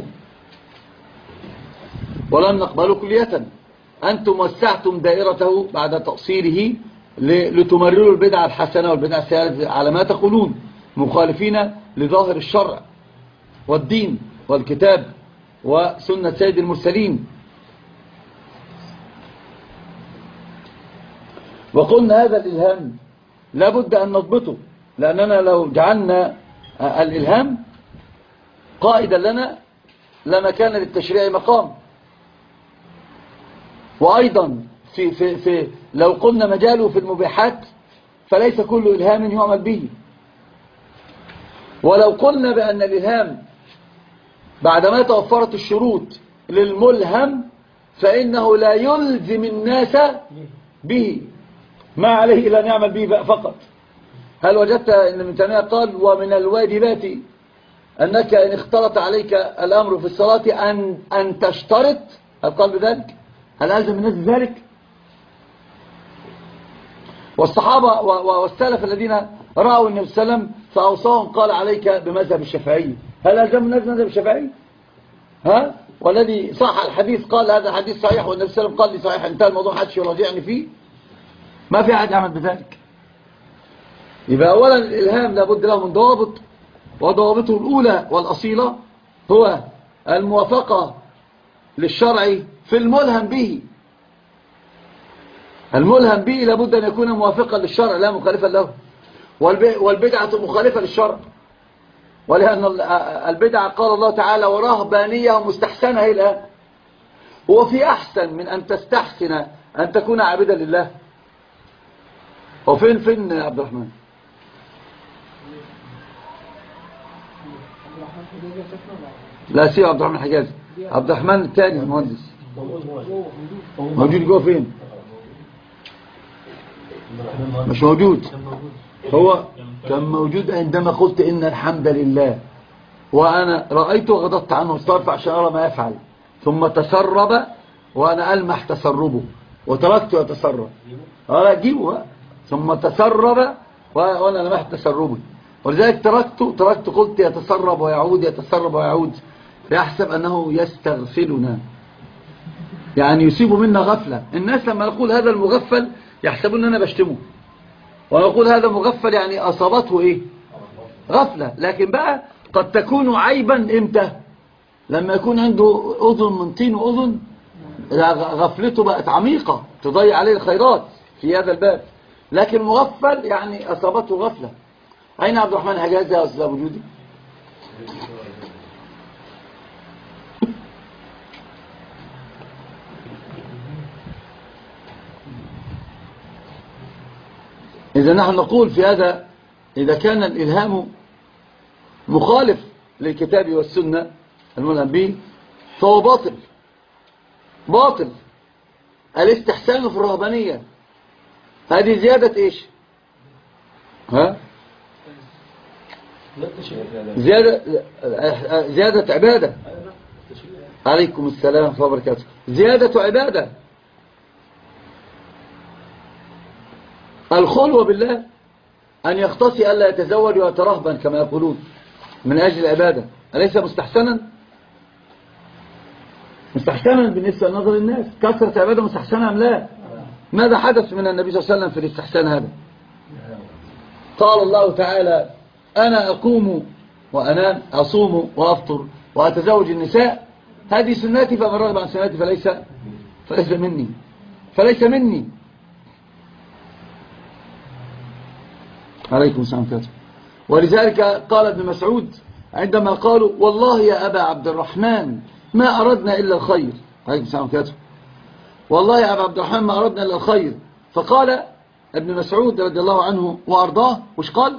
ولن نقبله كلية. أنتم وسعتم دائرته بعد تقصيره لتمرروا البدعة الحسنة والبدعة السيئة على ما تقولون، مخالفين لظاهر الشرع والدين والكتاب وسنة سيد المرسلين. وقلنا هذا الإلهام لابد أن نضبطه، لأننا لو جعلنا الإلهام قائدا لنا لما كان للتشريع مقام. وأيضا لو قلنا مجاله في المباحات فليس كل إلهام يعمل به. ولو قلنا بأن الإلهام بعدما توفرت الشروط للملهم فإنه لا يلزم الناس به، ما عليه إلا أن يعمل به فقط. هل وجدت أن ابن تيمية قال ومن الواجبات أنك إن اختلط عليك الأمر في الصلاة أن تشترط؟ هل قال بذلك؟ هل ألزم الناس بذلك؟ والصحابة والسلف الذين رأوا النبي صلى الله عليه وسلم فأوصاهم قال عليك بمذهب الشافعي، هل ألزم الناس بمذهب الشافعي؟ ها؟ والذي صح الحديث قال هذا الحديث صحيح والنبي صلى الله عليه وسلم قال لي صحيح، انتهى الموضوع، محدش يراجعني فيه، ما في أحد يعمل بذلك. يبقى أولا الإلهام لابد له من ضوابط، وضوابطه الأولى والأصيلة هو الموافقة للشرع في الملهم به. الملهم به لابد أن يكون موافقا للشرع لا مخالفا له، والبدعة مخالفة للشرع، ولأن البدعة قال الله تعالى ورهبانية مستحسنة هي الآن. هو في أحسن من أن تستحسن أن تكون عابدا لله؟ وفين عبد الرحمن؟ لا سيب عبد الرحمن حجازي، عبد الرحمن الثاني المهندس موجود جوه فين؟ مش موجود. هو كان موجود عندما قلت إن الحمد لله، وأنا رأيته وغضبت عنه واستغرب عشان أرى ما يفعل، ثم تسرب وأنا ألمح تسربه وتركته يتسرب. أجيبه ثم تسرب وأنا لمحت تسربه، ولذلك تركت قلت يتسرب ويعود يتسرب ويعود، يحسب أنه يستغفلنا، يعني يصيب منا غفلة. الناس لما نقول هذا المغفل يحسبون أننا بشتمه، ونقول هذا مغفل يعني أصابته إيه؟ غفلة. لكن بقى قد تكون عيبا إمتى؟ لما يكون عنده أذن من طين وأذن غفلته بقت عميقة تضيع عليه الخيرات في هذا الباب. لكن مغفل يعني أصابته غفلة. أين عبد الرحمن حجازي يا أستاذ أبو جودي؟ إذا نحن نقول في هذا إذا كان الإلهام مخالف للكتاب والسنة الملهم به فهو باطل. الاستحسان في الرهبانية هذه زيادة إيش؟ ها؟ زيادة عبادة. عليكم السلام ورحمة الله وبركاته. زيادة عبادة. الخلوة بالله أن يختصي ألا يتزوج ويترهبن كما يقولون من أجل العبادة، أليس مستحسنا؟ مستحسنا بالنسبة لنظر الناس. كثرة عبادة مستحسنة أم لا؟ ماذا حدث من النبي صلى الله عليه وسلم في الاستحسان هذا؟ قال الله تعالى أنا أقوم وأنام، أصوم وأفطر وأتزوج النساء، هذه سنتي فمن رغب عن سنتي فليس مني. عليكم السلام عليكم. ولذلك قال ابن مسعود عندما قالوا والله يا أبا عبد الرحمن ما أردنا إلا الخير، عليكم السلام عليكم، والله يا أبا عبد الرحمن ما أردنا إلا الخير. فقال ابن مسعود رضي الله عنه وأرضاه وش قال؟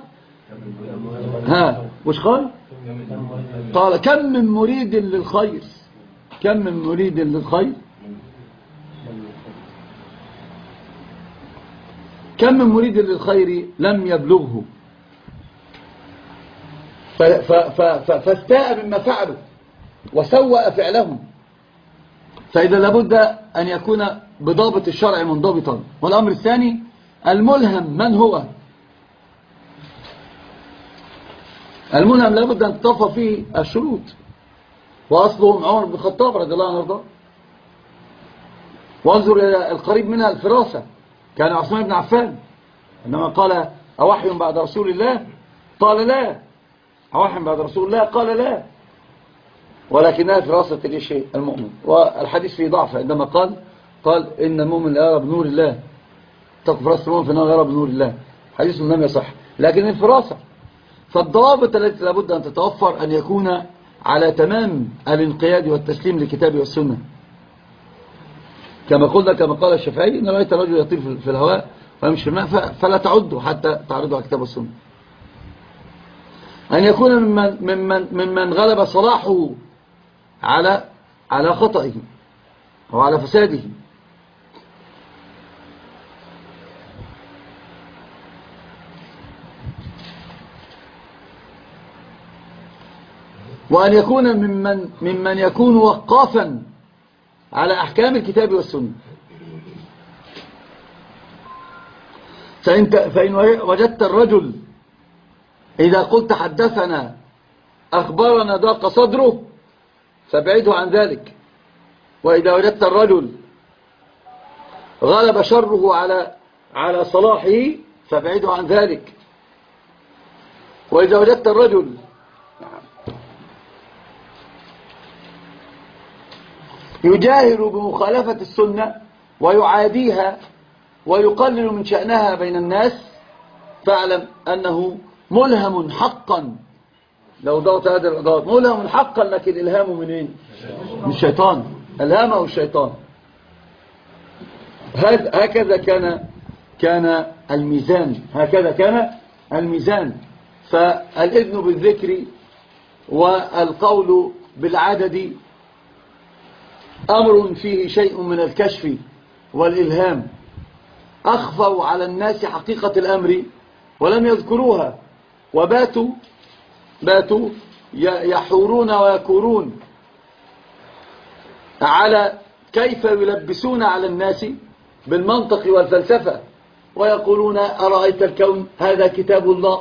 وش قال؟ قال كم من مريد للخير، كم من مريد للخير، كم من مريد للخير لم يبلغه فاستاء مما فعلوا وسوأ فعلهم. فإذا لابد أن يكون بضابط الشرع منضبطا. والأمر الثاني الملهم من هو؟ الملهم لابد أن تتوفر فيه الشروط، وأصلهم عمر بن الخطاب رضي الله عنه وارضاه. وانظر إلى القريب منها الفراسة، كان عثمان بن عفان إنما قال أوحي بعد رسول الله؟ قال لا. أوحي بعد رسول الله؟ قال لا. ولكنها فراسة المؤمن، والحديث فيه ضعف عندما قال إن المؤمن لا يرى بنور الله، تقف فراسة المؤمن فإنه لا يرى بنور الله، حديث لم يصح. لكن الفراسة، فالضوابط التي لابد أن تتوفر أن يكون على تمام الانقياد والتسليم للكتاب والسنة، كما قال الشافعي إن رأيت رجل يطير في الهواء ويمشي في الماء فلا تعده حتى تعرضه على الكتاب والسنة. أن يكون ممن غلب صلاحه على خطئه أو على فساده. وأن يكون ممن يكون وقافا على أحكام الكتاب والسنة. فإن وجدت الرجل إذا قلت حدثنا أخبرنا ضاق صدره فابعده عن ذلك. وإذا وجدت الرجل غلب شره على صلاحه فابعده عن ذلك. وإذا وجدت الرجل يجاهر بمخالفة السنة ويعاديها ويقلل من شأنها بين الناس فاعلم أنه ملهم حقا. لو ضغط هذا الإضاءات ملهم حقا، لكن إلهامه منين؟ من الشيطان، ألهامه الشيطان. هكذا كان الميزان، هكذا كان الميزان. فالإذن بالذكر والقول بالعدد أمر فيه شيء من الكشف والإلهام. أخفوا على الناس حقيقة الأمر ولم يذكروها، وباتوا يحورون ويكورون على كيف يلبسون على الناس بالمنطق والفلسفة، ويقولون أرأيت الكون هذا كتاب الله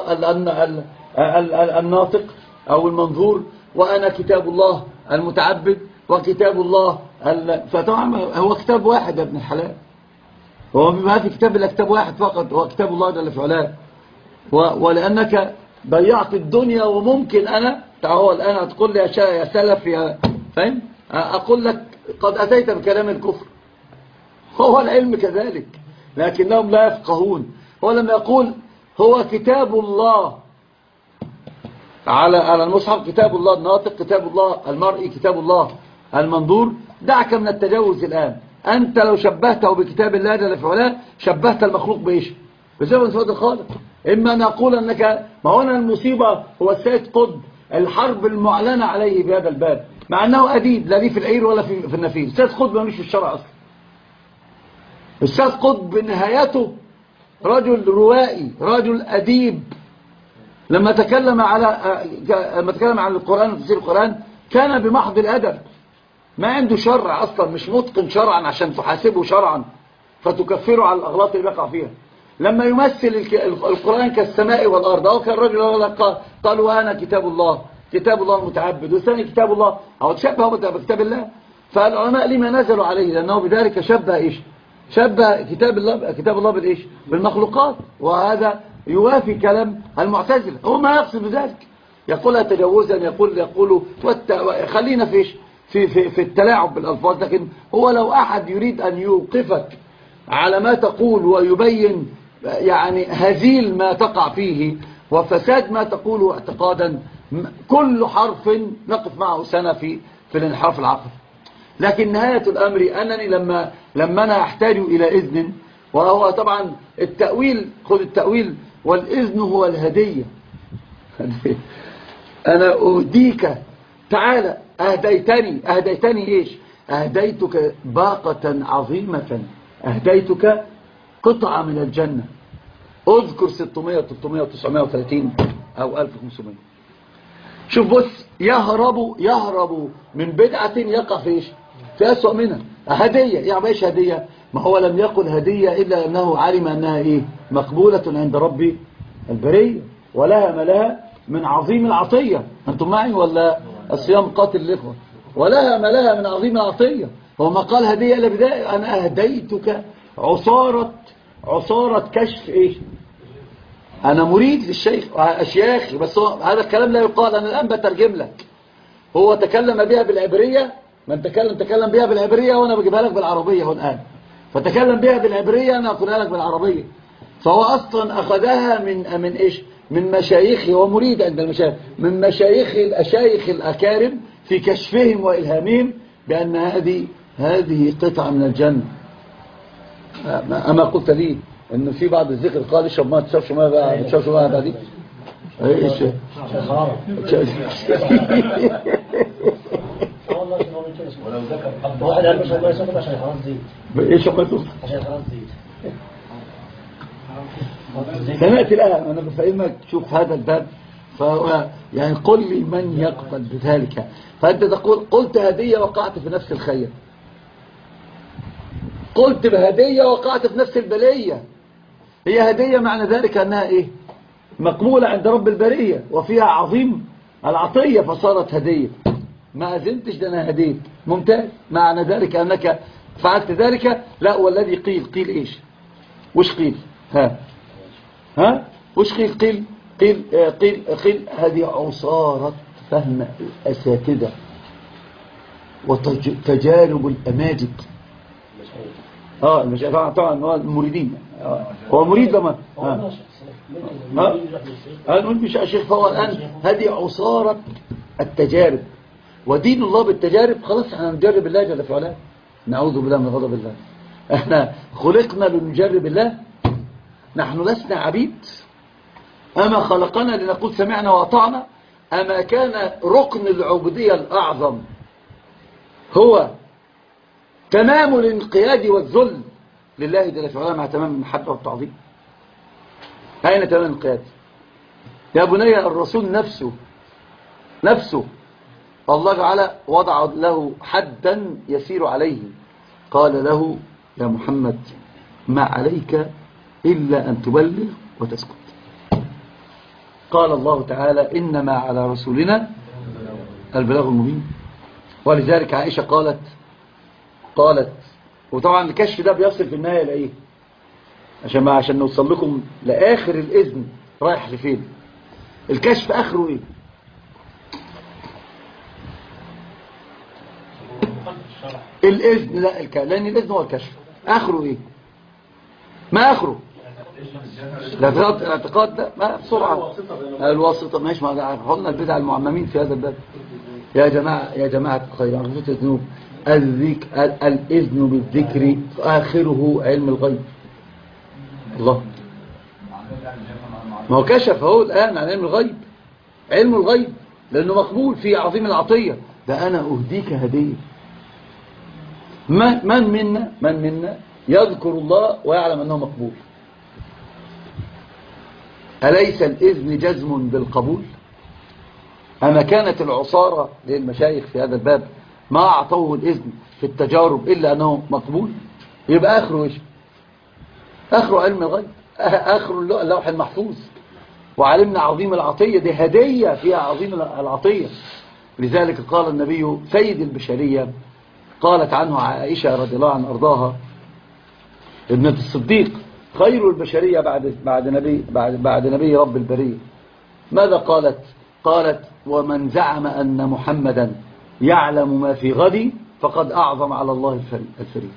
الناطق أو المنظور، وأنا كتاب الله المتعبد، وكتاب الله فطبعا هو كتاب واحد يا ابن الحلال، هو ما في كتاب إلا كتاب واحد فقط، هو كتاب الله جل في علاه. ولأنك ضيعت الدنيا، وممكن أنا تعال الآن تقول لي يا سلف يا فاهم، أقول لك قد أتيت بكلام الكفر. هو العلم كذلك، لكنهم لا يفقهون. هو لما يقول هو كتاب الله على المصحف، كتاب الله الناطق، كتاب الله المرئي، كتاب الله المنظور، دعك من التجاوز الآن. أنت لو شبهته بكتاب الله جل في علاه شبهت المخلوق بإيش؟ بصفة صفات الخالق. إما أن أقول أنك ما هو المصيبة هو السيد قطب الحرب المعلنة عليه بهذا الباب، مع أنه أديب لا ليه في العير ولا في النفير. السيد قطب مش في الشرع أصلا. السيد قطب بنهايته رجل روائي، رجل أديب. لما تكلم عن القرآن وتفسير القرآن كان بمحض الأدب، ما عنده شرع أصلا، مش متقن شرعا عشان تحاسبه شرعا فتكفره على الأغلاط اللي بقع فيها. لما يمثل القرآن كالسماء والأرض، أو كان الرجل قال وأنا كتاب الله المتعبد، والثاني كتاب الله، أو تشبه بكتاب الله. فالعلماء لما نزلوا عليه؟ لأنه بذلك شبه إيش؟ شبه كتاب الله بالإيش؟ بالمخلوقات. وهذا يوافي كلام المعتزلة. هو ما يقصد بذلك، يقولها تجوزا، يقول خلينا في التلاعب بالألفاظ. لكن هو لو أحد يريد أن يوقفك على ما تقول ويبين يعني هزيل ما تقع فيه وفساد ما تقوله اعتقادا، كل حرف نقف معه سنة في الانحراف العقلي. لكن نهاية الأمر أنني لما أنا أحتاج إلى إذن، وهو طبعا التأويل، خذ التأويل، والإذن هو الهدية. أنا أهديك، تعالى أهديتني إيش؟ أهديتك باقة عظيمة، أهديتك قطعة من الجنة. أذكر 600 300 930 أو 1500. شوف بص، يهرب من بدعة يقع في إيش؟ في أسوأ منها. هدية، يعني إيش هدية؟ ما هو لم يقل هدية إلا أنه علم أنها إيه؟ مقبولة عند ربي البرية، ولها ما لها من عظيم العطية. أنتم معي ولا؟ الصيام قاتل الإخوة. ولها ما لها من عظيم العطية. هو ما قال هدية إلا بداية، أنا أهديتك عصارة كشف إيش؟ أنا مريد للشيخ أشياخ، بس هذا الكلام لا يقال، أنا الآن بترجم لك. هو تكلم بها بالعبرية، من تكلم بها بالعبرية وأنا بجيبها لك بالعربية هو الآن. فتكلم بها بالعبرية أنا أقولها لك بالعربية. فهو أصلا أخذها من إيش؟ من مشايخه ومريد عند المشايخ، من مشايخ الأكارم في كشفهم وإلهامهم بأن هذه قطعة من الجنة. أما قلت لي إنه في بعض الذكر قال اشرب ما تشربش ما بقى تشربش ما بعدين ايش ولو ذكر قبل واحد قال مش الله يسكت عشان خلاص زيد ايش قلت عشان خلاص زيد. سمعت الآن أنا بفهمك. شوف هذا الباب، فهو يعني قل لي من يقبل بذلك. فأنت تقول قلت هدية وقعت في نفس الخير، قلت بهدية وقعت في نفس البلية. هي هدية معنى ذلك أنها إيه؟ مقبولة عند رب البرية وفيها عظيم العطية فصارت هدية. ما أذنتش ده أنا هديت، ممتاز. معنى ذلك أنك فعلت ذلك. لا، والذي قيل إيش؟ وش قيل؟ وش قيل هذه عصارة فهم الأساتذة وتجارب الأماجد. مش طبعا هو المريدين. هو مريد لما نقول مش شيخ. فهو الآن هذه عصارة التجارب، ودين الله بالتجارب. خلاص احنا نجرب الله جل وعلا. نعوذ بالله من غضب الله. احنا خلقنا لنجرب الله، نحن لسنا عبيد. أما خلقنا لنقول سمعنا وأطعنا؟ أما كان ركن العبودية الأعظم هو تمام الانقياد والذل لله جل وعلا مع تمام المحبة والتعظيم؟ أين تمام الانقياد؟ يا بني الرسول نفسه الله تعالى وضع له حدا يسير عليه، قال له يا محمد ما عليك إلا أن تبلغ وتسكت. قال الله تعالى إنما على رسولنا البلاغ المبين. ولذلك عائشة قالت وطبعا الكشف ده بيصل في النهاية لإيه؟ عشان نوصل لكم لآخر الإذن رايح لفين. الكشف آخره إيه؟ الإذن. لا، لأن الإذن هو الكشف. آخره إيه؟ ما آخره؟ الاعتقاد ده ما بسرعة الواسطة. ماشي، ما قلنا البدع المعممين في هذا الباب. يا جماعة الخير، عرفت الذنوب. الإذن بالذكر آخره علم الغيب. الله ما هو كشف هو الآن عن علم الغيب لأنه مقبول في عظيم العطية. ده أنا أهديك هدية. من منا يذكر الله ويعلم أنه مقبول؟ أليس الإذن جزم بالقبول؟ أما كانت العصارة للمشايخ في هذا الباب ما أعطوه الإذن في التجارب إلا أنه مقبول. يبقى آخره إيش؟ آخره علم الغيب، آخره اللوح المحفوظ. وعلمنا عظيم العطية، دي هدية فيها عظيم العطية. لذلك قال النبي سيد البشرية، قالت عنه عائشة رضي الله عنها أرضاها ابنة الصديق خير البشرية بعد نبي رب البرية. ماذا قالت ومن زعم أن محمدا يعلم ما في غد فقد أعظم على الله الفريق.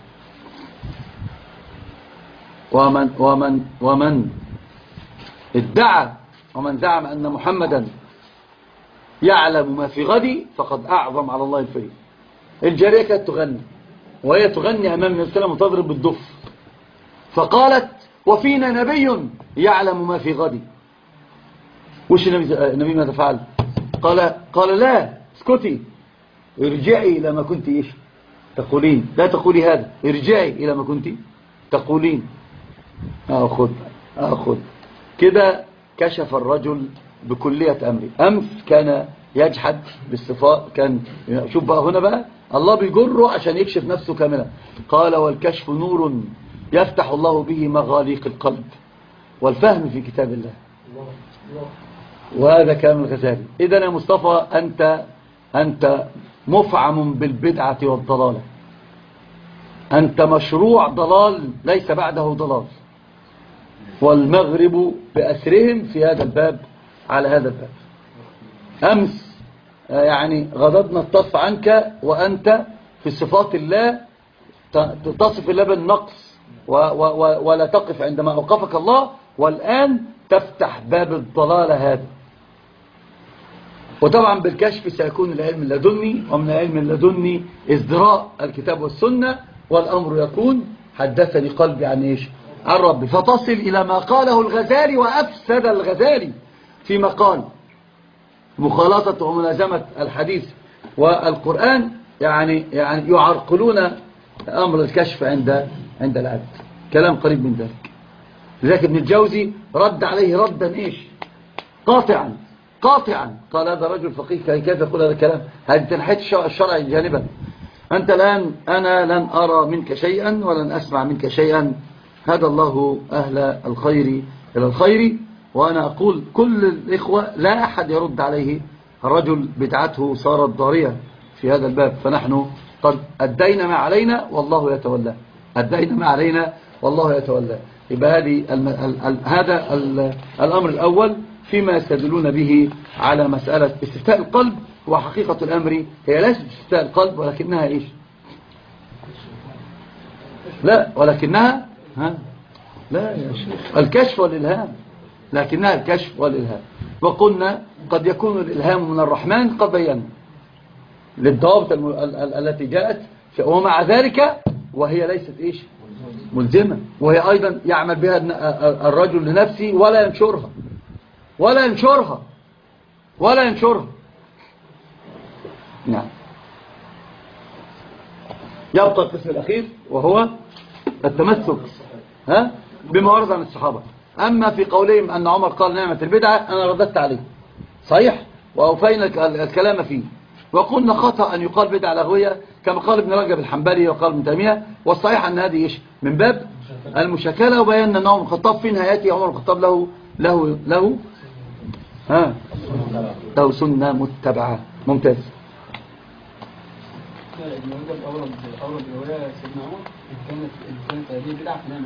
ومن ادعى ومن زعم أن محمدا يعلم ما في غد فقد أعظم على الله الفريق. الجارية كانت تغني، وهي تغني أمام النبي صلى الله عليه وسلم وتضرب بالدف، فقالت وفينا نبي يعلم ما في غد. وش النبي ماذا فعل؟ قال لا اسكتي، ارجعي إلى ما كنت إيش تقولين، لا تقولي هذا، ارجعي إلى ما كنت تقولين. أخذ كده. كشف الرجل بكلية أمره. أمس كان يجحد بالصفات، كان شوف بقى هنا بقى الله بيجره عشان يكشف نفسه كاملا. قال والكشف نور يفتح الله به مغاليق القلب والفهم في كتاب الله. وهذا كلام الغزالي. إذا يا مصطفى أنت مفعم بالبدعة والضلالة، أنت مشروع ضلال ليس بعده ضلال، والمغرب بأسرهم في هذا الباب على هذا الباب. أمس يعني غضبنا الطف عنك وأنت في صفات الله تصف الله بالنقص ولا تقف عندما أوقفك الله، والآن تفتح باب الضلال هذا. وطبعا بالكشف سيكون العلم اللدني، ومن العلم اللدني ازدراء الكتاب والسنة، والأمر يكون حدثني قلبي عن إيش؟ عن ربي. فتصل إلى ما قاله الغزالي وأفسد الغزالي فيما قال مخالطة وملازمة الحديث والقرآن يعني يعرقلون أمر الكشف عند العبد. كلام قريب من ذلك. لذلك ابن الجوزي رد عليه ردا إيش؟ قاطعا. قال هذا رجل فقيه كيف يقول هذا الكلام؟ هذه تنحية الشرع جانبا. أنت الآن أنا لن أرى منك شيئا ولن أسمع منك شيئا. هذا الله أهل الخير إلى الخير. وأنا أقول كل الإخوة لا أحد يرد عليه. الرجل بدعته صارت ضارية في هذا الباب، فنحن قد أدينا ما علينا والله يتولى. أدينا ما علينا والله يتولى. يبقى هذا الأمر الأول فيما يستدلون به على مسألة استفتاء القلب. وحقيقة الأمر هي ليست استفتاء القلب، ولكنها إيش؟ لا، ولكنها لا يا شيخ، الكشف والإلهام. لكنها الكشف والإلهام. وقلنا قد يكون الإلهام من الرحمن، قد بينا للضوابط التي جاءت، ومع ذلك وهي ليست إيش؟ ملزمة. وهي أيضا يعمل بها الرجل لنفسه ولا ينشرها. نعم. يبقى القسم الأخير وهو التمسك بما ورد عن الصحابة. أما في قولهم أن عمر قال نعمة البدعة، أنا رددت عليه صحيح وأوفينا الكلام فيه، وقلنا خطأ أن يقال بدعة لغوية كما قال ابن رجب الحنبلي وقال ابن تيمية، والصحيح أن هذه إيش؟ من باب المشاكلة. وبينا أن عمر الخطاب في نهايته عمر الخطاب له سنة متبعة. ممتاز. أورد رواية سيدنا عمر إن كانت هذه بدعة فنعمل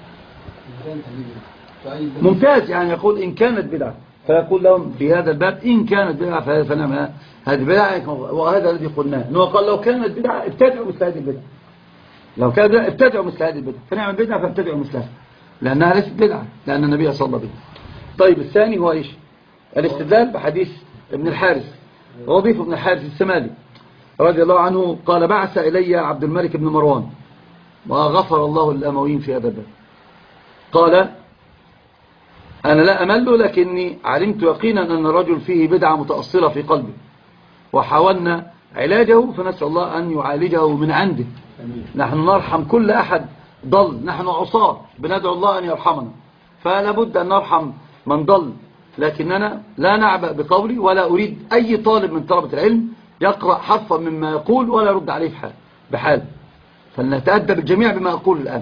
بدعة. ممتاز. يعني يقول إن كانت بدعة، فيقول لهم في هذا الباب إن كانت بدعة فنعمل هذه بدعة. وهذا الذي قلناه أنه قال لو كانت بدعة ابتدعوا مثل هذه البدعة. لو كانت بدعة ابتدعوا مثل هذه البدعة، فنعمل بدعة فابتدعوا مثلها، لأنها ليست بدعة، لأن النبي صلى الله عليه وسلم. طيب الثاني هو إيش؟ الاستدلال بحديث ابن الحارث وضيف ابن الحارث السمالي رضي الله عنه قال بعث إلي عبد الملك بن مروان وغفر الله للأمويين في هذا الباب. قال أنا لا أمل، لكني علمت يقينا أن الرجل فيه بدعة متأصلة في قلبه، وحاولنا علاجه، فنسأل الله أن يعالجه من عنده. نحن نرحم كل أحد ضل، نحن عصاة بندعو الله أن يرحمنا، فلا بد أن نرحم من ضل. لكننا لا نعبأ بقولي، ولا أريد أي طالب من طلبة العلم يقرأ حرفا مما يقول ولا يرد عليه بحال، فلنتأدب الجميع بما أقول الآن.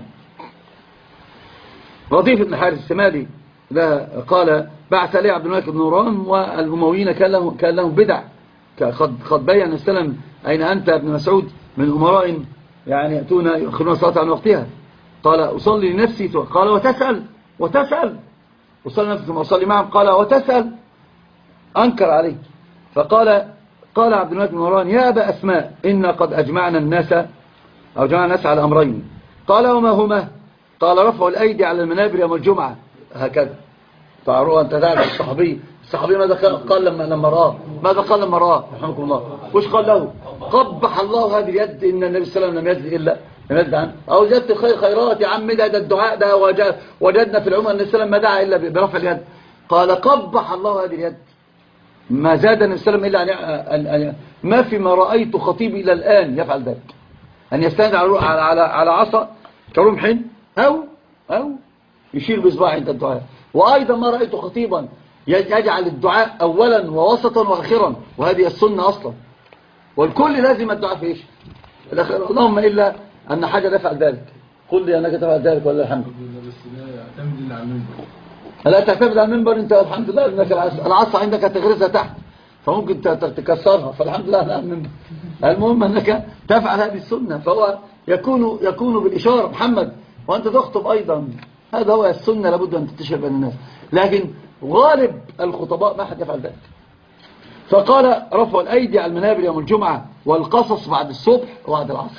رضيف بن حارث السمالي قال بعث لي عبد الملك بن مروان والأمويين كان لهم بدع، قد بيّن السلام أين أنت ابن مسعود من أمراء يعني يأتون يؤخرون الصلاة عن وقتها. قال أصلي لنفسي، قال وتسأل أصلي لنفسي ثم أصلي معهم، قال وتسأل، أنكر عليه. فقال عبد الملك بن مروان يا أبا أسماء إنا قد أجمعنا الناس على أمرين. قال وما هما؟ قال رفع الأيدي على المنابر يوم الجمعة، هكذا. تعرفوا أنت تعرف الصحابي ماذا قال لما رآه؟ ماذا قال لما رآه؟ رحمكم الله. وش قال له؟ قبح الله هذه اليد، إن النبي صلى الله عليه وسلم لم يزد إلا يمد عنه. أو زدت خيرات يا عم، ده الدعاء ده وجدنا في العمر أن النبي صلى الله عليه وسلم ما دعا إلا برفع اليد. قال قبح الله هذه اليد، ما زاد النبي صلى الله عليه وسلم إلا أن ما فيما رأيت خطيب إلى الآن يفعل ذلك، أن يستند على عصا كرمح أو يشير بإصبعه عند الدعاء. وأيضا ما رأيت خطيبا يجعل الدعاء أولا ووسطا وآخرا، وهذه السنة أصلا، والكل لازم الدعاء في إيش؟ الأخير. اللهم إلا أن حاجة تفعل ذلك، قل لي أنك تفعل ذلك ولا الحمد. لا تعتمد على المنبر انت، الحمد لله انك العصا عندك تغرزها تحت فممكن تكسرها، فالحمد لله على المنبر. المهم انك تفعل هذه السنة، فهو يكون بالإشارة. محمد وانت تخطب ايضا، هذا هو السنة، لابد ان تنتشر بين الناس، لكن غالب الخطباء ما حد يفعل ذلك. فقال رفع الايدي على المنابر يوم الجمعة والقصص بعد الصبح وبعد العصر.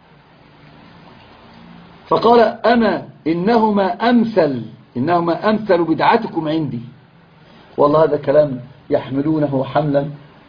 فقال أما إنهما أمثل بدعتكم عندي. والله هذا كلام يحملونه حملا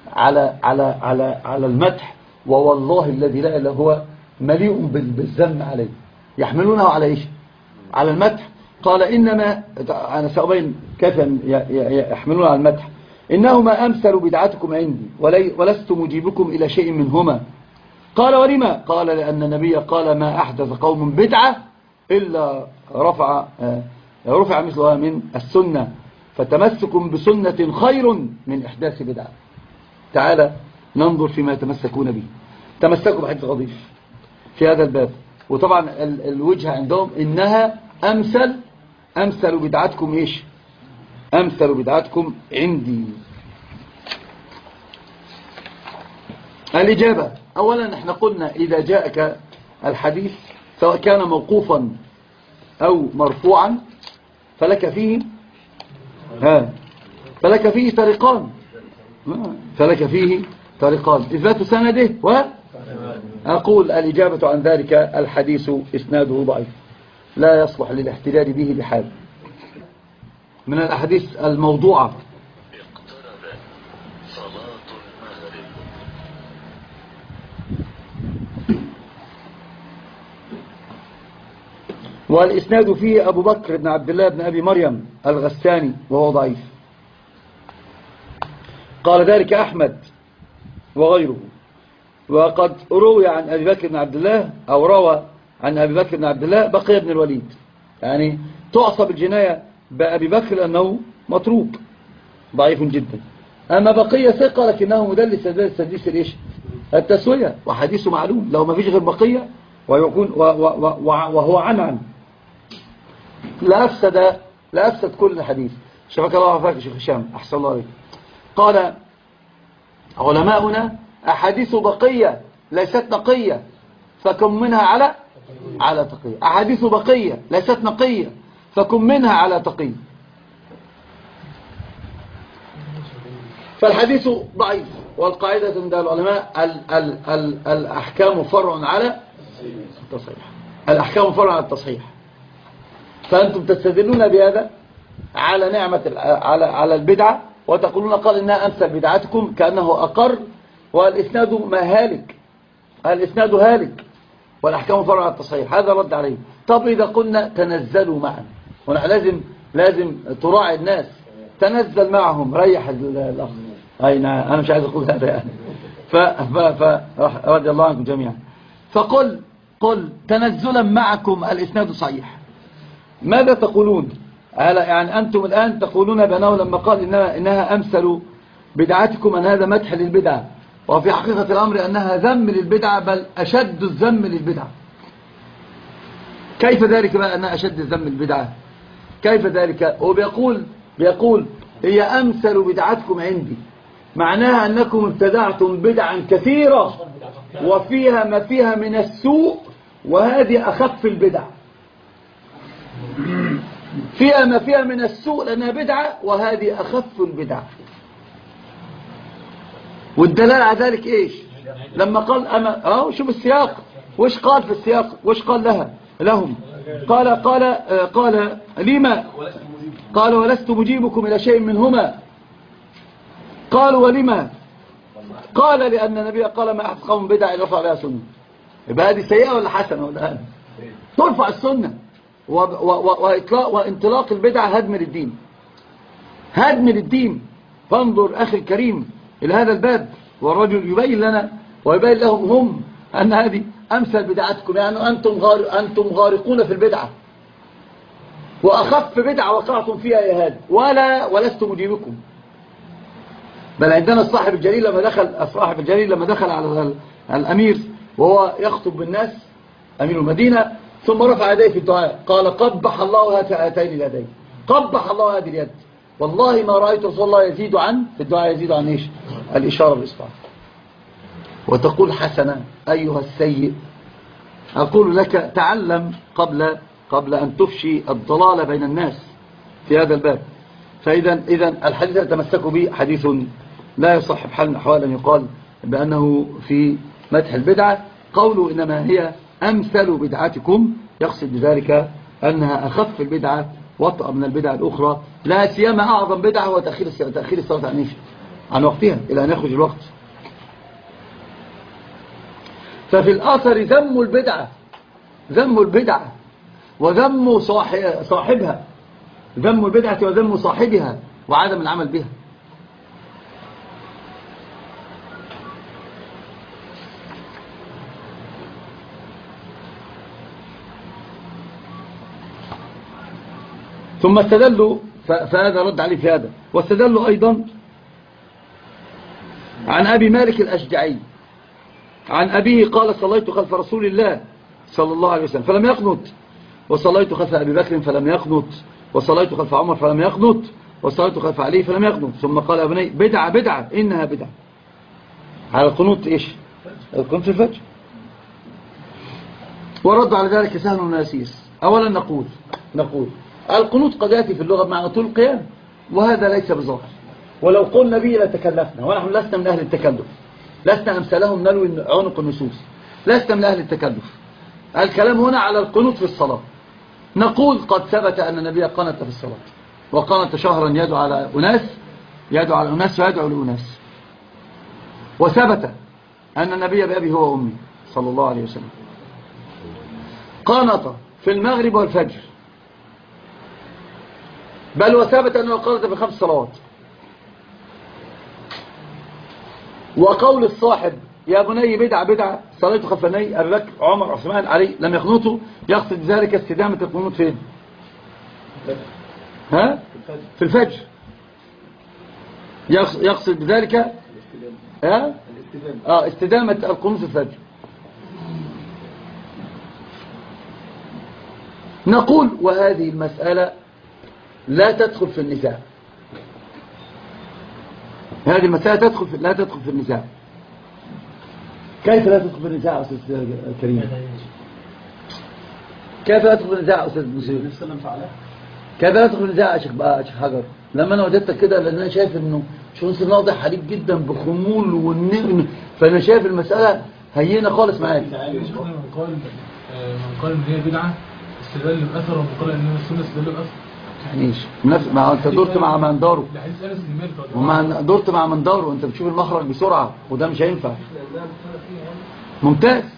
على المدح، ووالله الذي لا إله إلا هو مليء بالذم عليه. يحملونه على إيش؟ على المدح. قال إنما، أنا سأبين كيف يحملون على المدح. إنهما أمثل بدعتكم عندي ولست مجيبكم إلى شيء منهما. قال ولما؟ قال لأن النبي قال ما أحدث قوم بدعة إلا رفع مثلها من السنة، فتمسك بسنة خير من إحداث بدعة. تعالى ننظر فيما يتمسكون به. تمسكوا بحديث غضيف في هذا الباب، وطبعا الوجهة عندهم إنها أمثل بدعتكم إيش؟ أمثل بدعتكم عندي. الإجابة أولا احنا قلنا إذا جاءك الحديث سواء كان موقوفا أو مرفوعا فلك فيه طريقان، إثبات سنده، وأقول الإجابة عن ذلك الحديث إسناده ضعيف لا يصلح للاحتجاج به بحال. من الأحاديث الموضوعة والإسناد فيه أبو بكر بن عبد الله بن أبي مريم الغساني وهو ضعيف. قال ذلك أحمد وغيره. وقد روى عن أبي بكر بن عبد الله، أو روى عن أبي بكر بن عبد الله بقية بن الوليد، يعني تعصب الجناية بأبي بكر لأنه متروك ضعيف جدا. أما بقية ثقة لكنه مدلس تدليس الإيش؟ التسوية، وحديثه معلوم لو ما فيش غير بقية ويكون وهو عنعن لا أفسد كل الحديث. شفاك الله وعافاك شيخ هشام، أحسن الله عليك. قال علماؤنا أحاديث بقية ليست نقية فكن منها على تقية. أحاديث بقية ليست نقية فكن منها على تقية. فالحديث ضعيف، والقاعدة عند العلماء الأحكام فرع على التصحيح. الأحكام فرع على التصحيح. فأنتم تستدلون بهذا على نعمة على البدعة، وتقولون قال إنها أمثل بدعتكم كأنه أقر، والإسناد هالك والأحكام فرع على التصحيح. هذا رد عليه. طب إذا قلنا تنزلوا معا، ونحن لازم تراعي الناس، تنزل معهم، ريح الأخ. أي نعم، أنا مش عايز أقول هذا يعني. رضي الله عنكم جميعا. فقل تنزلا معكم الإسناد صحيح. ماذا تقولون؟ يعني أنتم الآن تقولون بأنه لما قال إنها أمثل بدعتكم أن هذا مدح للبدعة، وفي حقيقة الأمر أنها ذم للبدعة، بل أشد الذم للبدعة. كيف ذلك بقى أنها أشد الذم للبدعة؟ كيف ذلك؟ هو بيقول هي أمثل بدعتكم عندي، معناها أنكم ابتدعتم بدعا كثيرة وفيها ما فيها من السوء، وهذه أخف البدع. فيها ما فيها من السوء لأنها بدعة، وهذه أخف البدع. والدلالة على ذلك إيش؟ لما قال شوف السياق، وش قال في السياق؟ وش قال لهم؟ قال لما؟ قال ولست مجيبكم إلى شيء منهما. قالوا ولما؟ قال لأن النبي قال ما أحد قوم بدع إلا رفع بها سنة. يبقى هذه سيئة ولا حسنة ولا هذه؟ ترفع السنة، وانطلاق البدع هدم للدين. فانظر أخي الكريم إلى هذا الباب، والرجل يبين لنا ويبين لهم هم أن هذه أمثل بدعتكم، يعني أنتم غارقون في البدعة، وأخف بدعة وقعتم فيها يا هذا، ولست مجيبكم. بل عندنا الصاحب الجليل لما دخل على الأمير وهو يخطب بالناس، أمير المدينة، ثم رفع يديه في الدعاء قال قبح الله هاتين اليدين. قبح الله هذه اليد. والله ما رأيت رسول الله يزيد عن في الدعاء يزيد عن إيش؟ الإشارة بالإصبع. وتقول حسنا أيها السيء، أقول لك تعلم قبل أن تفشي الضلال بين الناس في هذا الباب. فإذا الحديث الذي تمسكوا به حديث لا يصح بحال من الأحوال أن يقال بأنه في مدح البدعة. قوله إنما هي أمثل بدعتكم، يقصد بذلك أنها أخف البدعة وطأ من البدع الأخرى، لا سيما أعظم بدعة هو تأخير الصلاة عن وقتها إلى أن يخرج الوقت. ففي الأثر ذم البدعة وذم صاحبها، ذم البدعة وذم صاحبها وعدم العمل بها. ثم استدلوا، فهذا رد عليه في هذا، واستدلوا أيضا عن أبي مالك الأشجعي عن أبيه قال صليت خلف رسول الله صلى الله عليه وسلم فلم يقنط، وصليت خلف أبي بكر فلم يقنط، وصليت خلف عمر فلم يقنط، وصليت خلف علي فلم يقنط. ثم قال يا بني بدعة إنها بدعة. على القنوط إيش؟ القنوط في الفجر. ورد على ذلك سهل وناسيس. أولا نقول القنوط قد يأتي في اللغة معنى طول القيام، وهذا ليس بظاهر، ولو قلنا به لتكلفنا، ونحن لسنا من أهل التكلف، لسنا أمثالهم نلوي عنق النصوص، لسنا من أهل التكلف. الكلام هنا على القنوط في الصلاة. نقول قد ثبت أن النبي قنت في الصلاة، وقنت شهرا يدعو على أناس ويدعو لأناس. وثبت أن النبي بأبي هو أمي صلى الله عليه وسلم قنط في المغرب والفجر، بل وثبت أنه قنط في 5 صلوات. وقول الصاحب يا بني بدعة صليت خلف النبي أبي بكر عمر عثمان علي لم يقنطوا، يقصد ذلك استدامة القنوط فين؟ ها؟ في الفجر. يقصد بذلك استدامة القنوط في الفجر. نقول وهذه المسألة لا تدخل في النزاع، هذه المسألة لا تدخل في النزاع. كيف لا تدخل في النزاع أستاذ كريم؟ كيف لا تدخل في النزاع أستاذ مسير؟ كيف لا تدخل في النزاع يا شيخ حجر؟ لما أنا وجدتك كده، لأن أنا شايف إنه شمس واضح عليك جدا بخمول فأنا شايف المسألة هينة خالص معاك. من قال إن هي بدعة استدل بأثر، ومن قال إن السنة استدل بأثر. يعني ما انت دورت مع من داره، وما دورت مع من داره، وانت بتشوف المخرج بسرعة، وده مش هينفع. ممتاز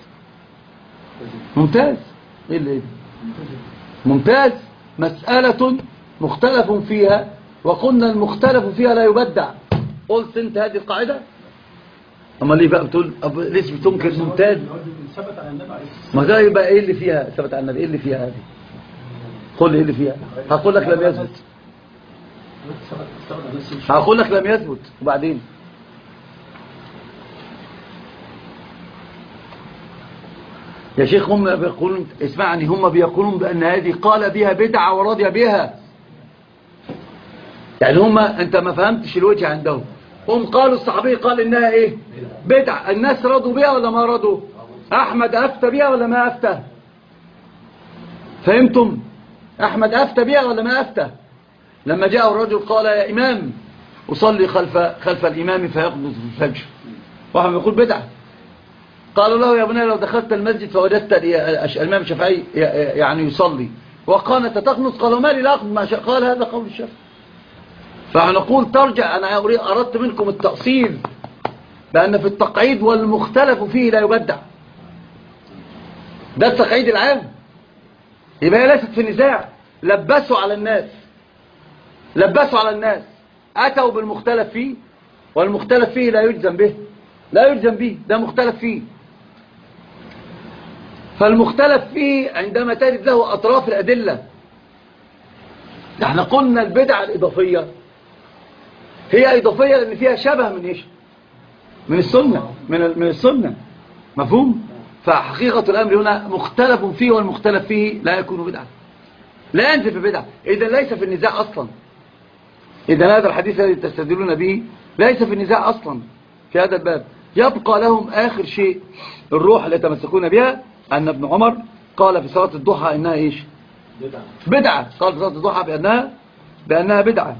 ايه اللي ممتاز. مسألة مختلف فيها، وقلنا المختلف فيها لا يبدع. قلت انت هذه القاعدة، اما ليه بقى بتقول ليش بتنكر ممتاز؟ ما ده يبقى ايه اللي فيها ثبت عن النبي؟ ايه اللي فيها هذه؟ قل لي ايه اللي فيها. هقول لك لم يثبت. وبعدين يا شيخ هم بيقولون، اسمعني، هم بيقولون بأن هذه قال بها بدعة ورضي بها. يعني هم انت ما فهمتش الوجه عندهم. هم قالوا الصحابي قال انها ايه؟ بدعة. الناس رضوا بها ولا ما رضوا؟ احمد افتى بها ولا ما افتى؟ فهمتم؟ أحمد أفتى بها ولا ما أفتى؟ لما جاء الرجل قال يا إمام أصلي خلف الإمام فيقنط في الفجر، واحد يقول بدعة. قالوا له يا بني لو دخلت المسجد فوجدت الإمام الشافعي يعني يصلي وقانت تقنط، قالوا ما لي لا أقنط، ما قال هذا قول الشافعي. فنقول ترجع، أنا أردت منكم التأصيل بأن في التقعيد والمختلف فيه لا يبدع، ده التقعيد العام. يبقى هي ليست في نزاع، لبسوا على الناس، أتوا بالمختلف فيه، والمختلف فيه لا يجزم به، ده مختلف فيه. فالمختلف فيه عندما تجد له أطراف الأدلة. احنا قلنا البدعة الإضافية هي إضافية لأن فيها شبه من إيش؟ من السنة. مفهوم؟ فحقيقة الأمر هنا مختلف فيه، والمختلف فيه لا يكون بدعة. لا ينزل في بدعة. إذا ليس في النزاع أصلا. إذا هذا الحديث الذي تستدلون به ليس في النزاع أصلا في هذا الباب. يبقى لهم آخر شيء الروح اللي يتمسكون بها، أن ابن عمر قال في صلاة الضحى إنها إيش؟ بدعة. قال في صلاة الضحى بأنها بدعة.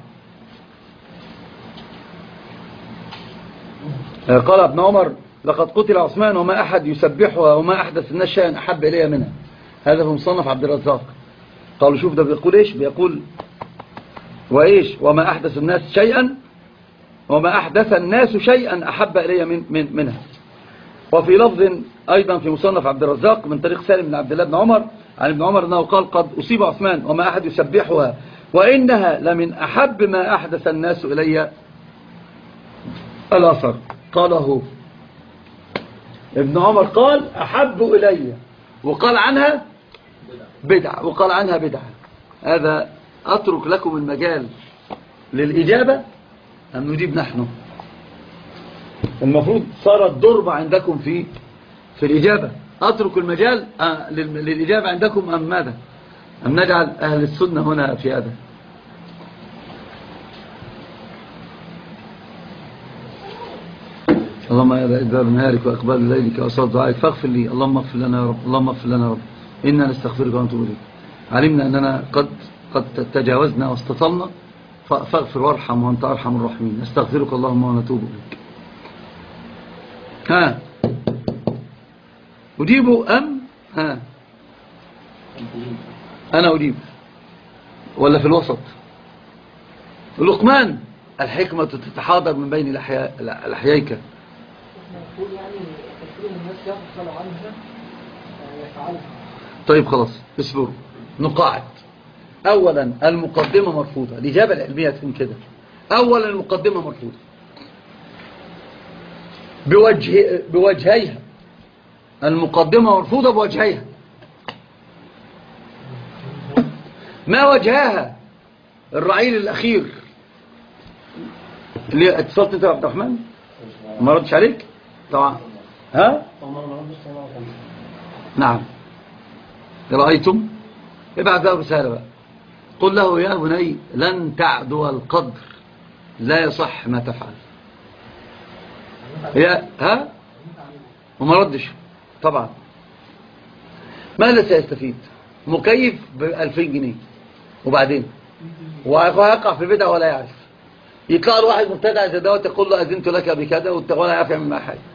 قال ابن عمر لقد قتل عثمان وما أحد يسبحها وما أحدث الناس شيئا أحب إلي منها. هذا في مصنف عبد الرزاق. قالوا شوف ده بيقول إيش؟ بيقول وإيش؟ وما أحدث الناس شيئا وما أحدث الناس شيئا أحب إلي منها. وفي لفظ أيضا في مصنف عبد الرزاق من طريق سالم بن عبد الله بن عمر عن ابن عمر أنه قال قد أصيب عثمان وما أحد يسبحها وإنها لمن أحب ما أحدث الناس إلي الأثر. قاله ابن عمر قال أحب إلي وقال عنها بدعة وقال عنها بدعة. هذا أترك لكم المجال للإجابة أم نجيب نحن؟ المفروض صارت ضربة عندكم في الإجابة. أترك المجال للإجابة عندكم أم ماذا؟ أم نجعل أهل السنة هنا في هذا؟ اللهم يا إدبار نهارك وإقبال ليلك وأصال دعائك فاغفر لي. اللهم اغفر لنا يا رب. اللهم اغفر لنا يا رب. إنا نستغفرك ونتوب إليك. علمنا أننا قد تجاوزنا واستطلنا فاغفر وارحم وأنت أرحم الراحمين. نستغفرك اللهم ونتوب إليك. ها أجيبوا أم ها أنا أجيب ولا في الوسط؟ لقمان الحكمة تتحاضر من بين لحييك. طيب خلاص اصبروا نقاعد. أولا المقدمة مرفوضة. الإجابة العلمية تكون كده. أولا المقدمة مرفوضة بوجهيها. المقدمة مرفوضة بوجهيها. ما وجهها؟ الرعيل الأخير اللي اتصلت انت يا عبد الرحمن ما ردش عليك طبعا. ها نعم رأيتم؟ ابعث له رسالة بقى قل له يا بني لن تعدو القدر لا يصح ما تفعل. ها وما ردش طبعا. ماذا سيستفيد؟ مكيف ب2000 جنيه وبعدين ويقع في بدعة ولا يعرف. يطلع له واحد مبتدع زي دوت يقول له أذنت لك بكذا ولا يعرف يعمل معاه حاجة.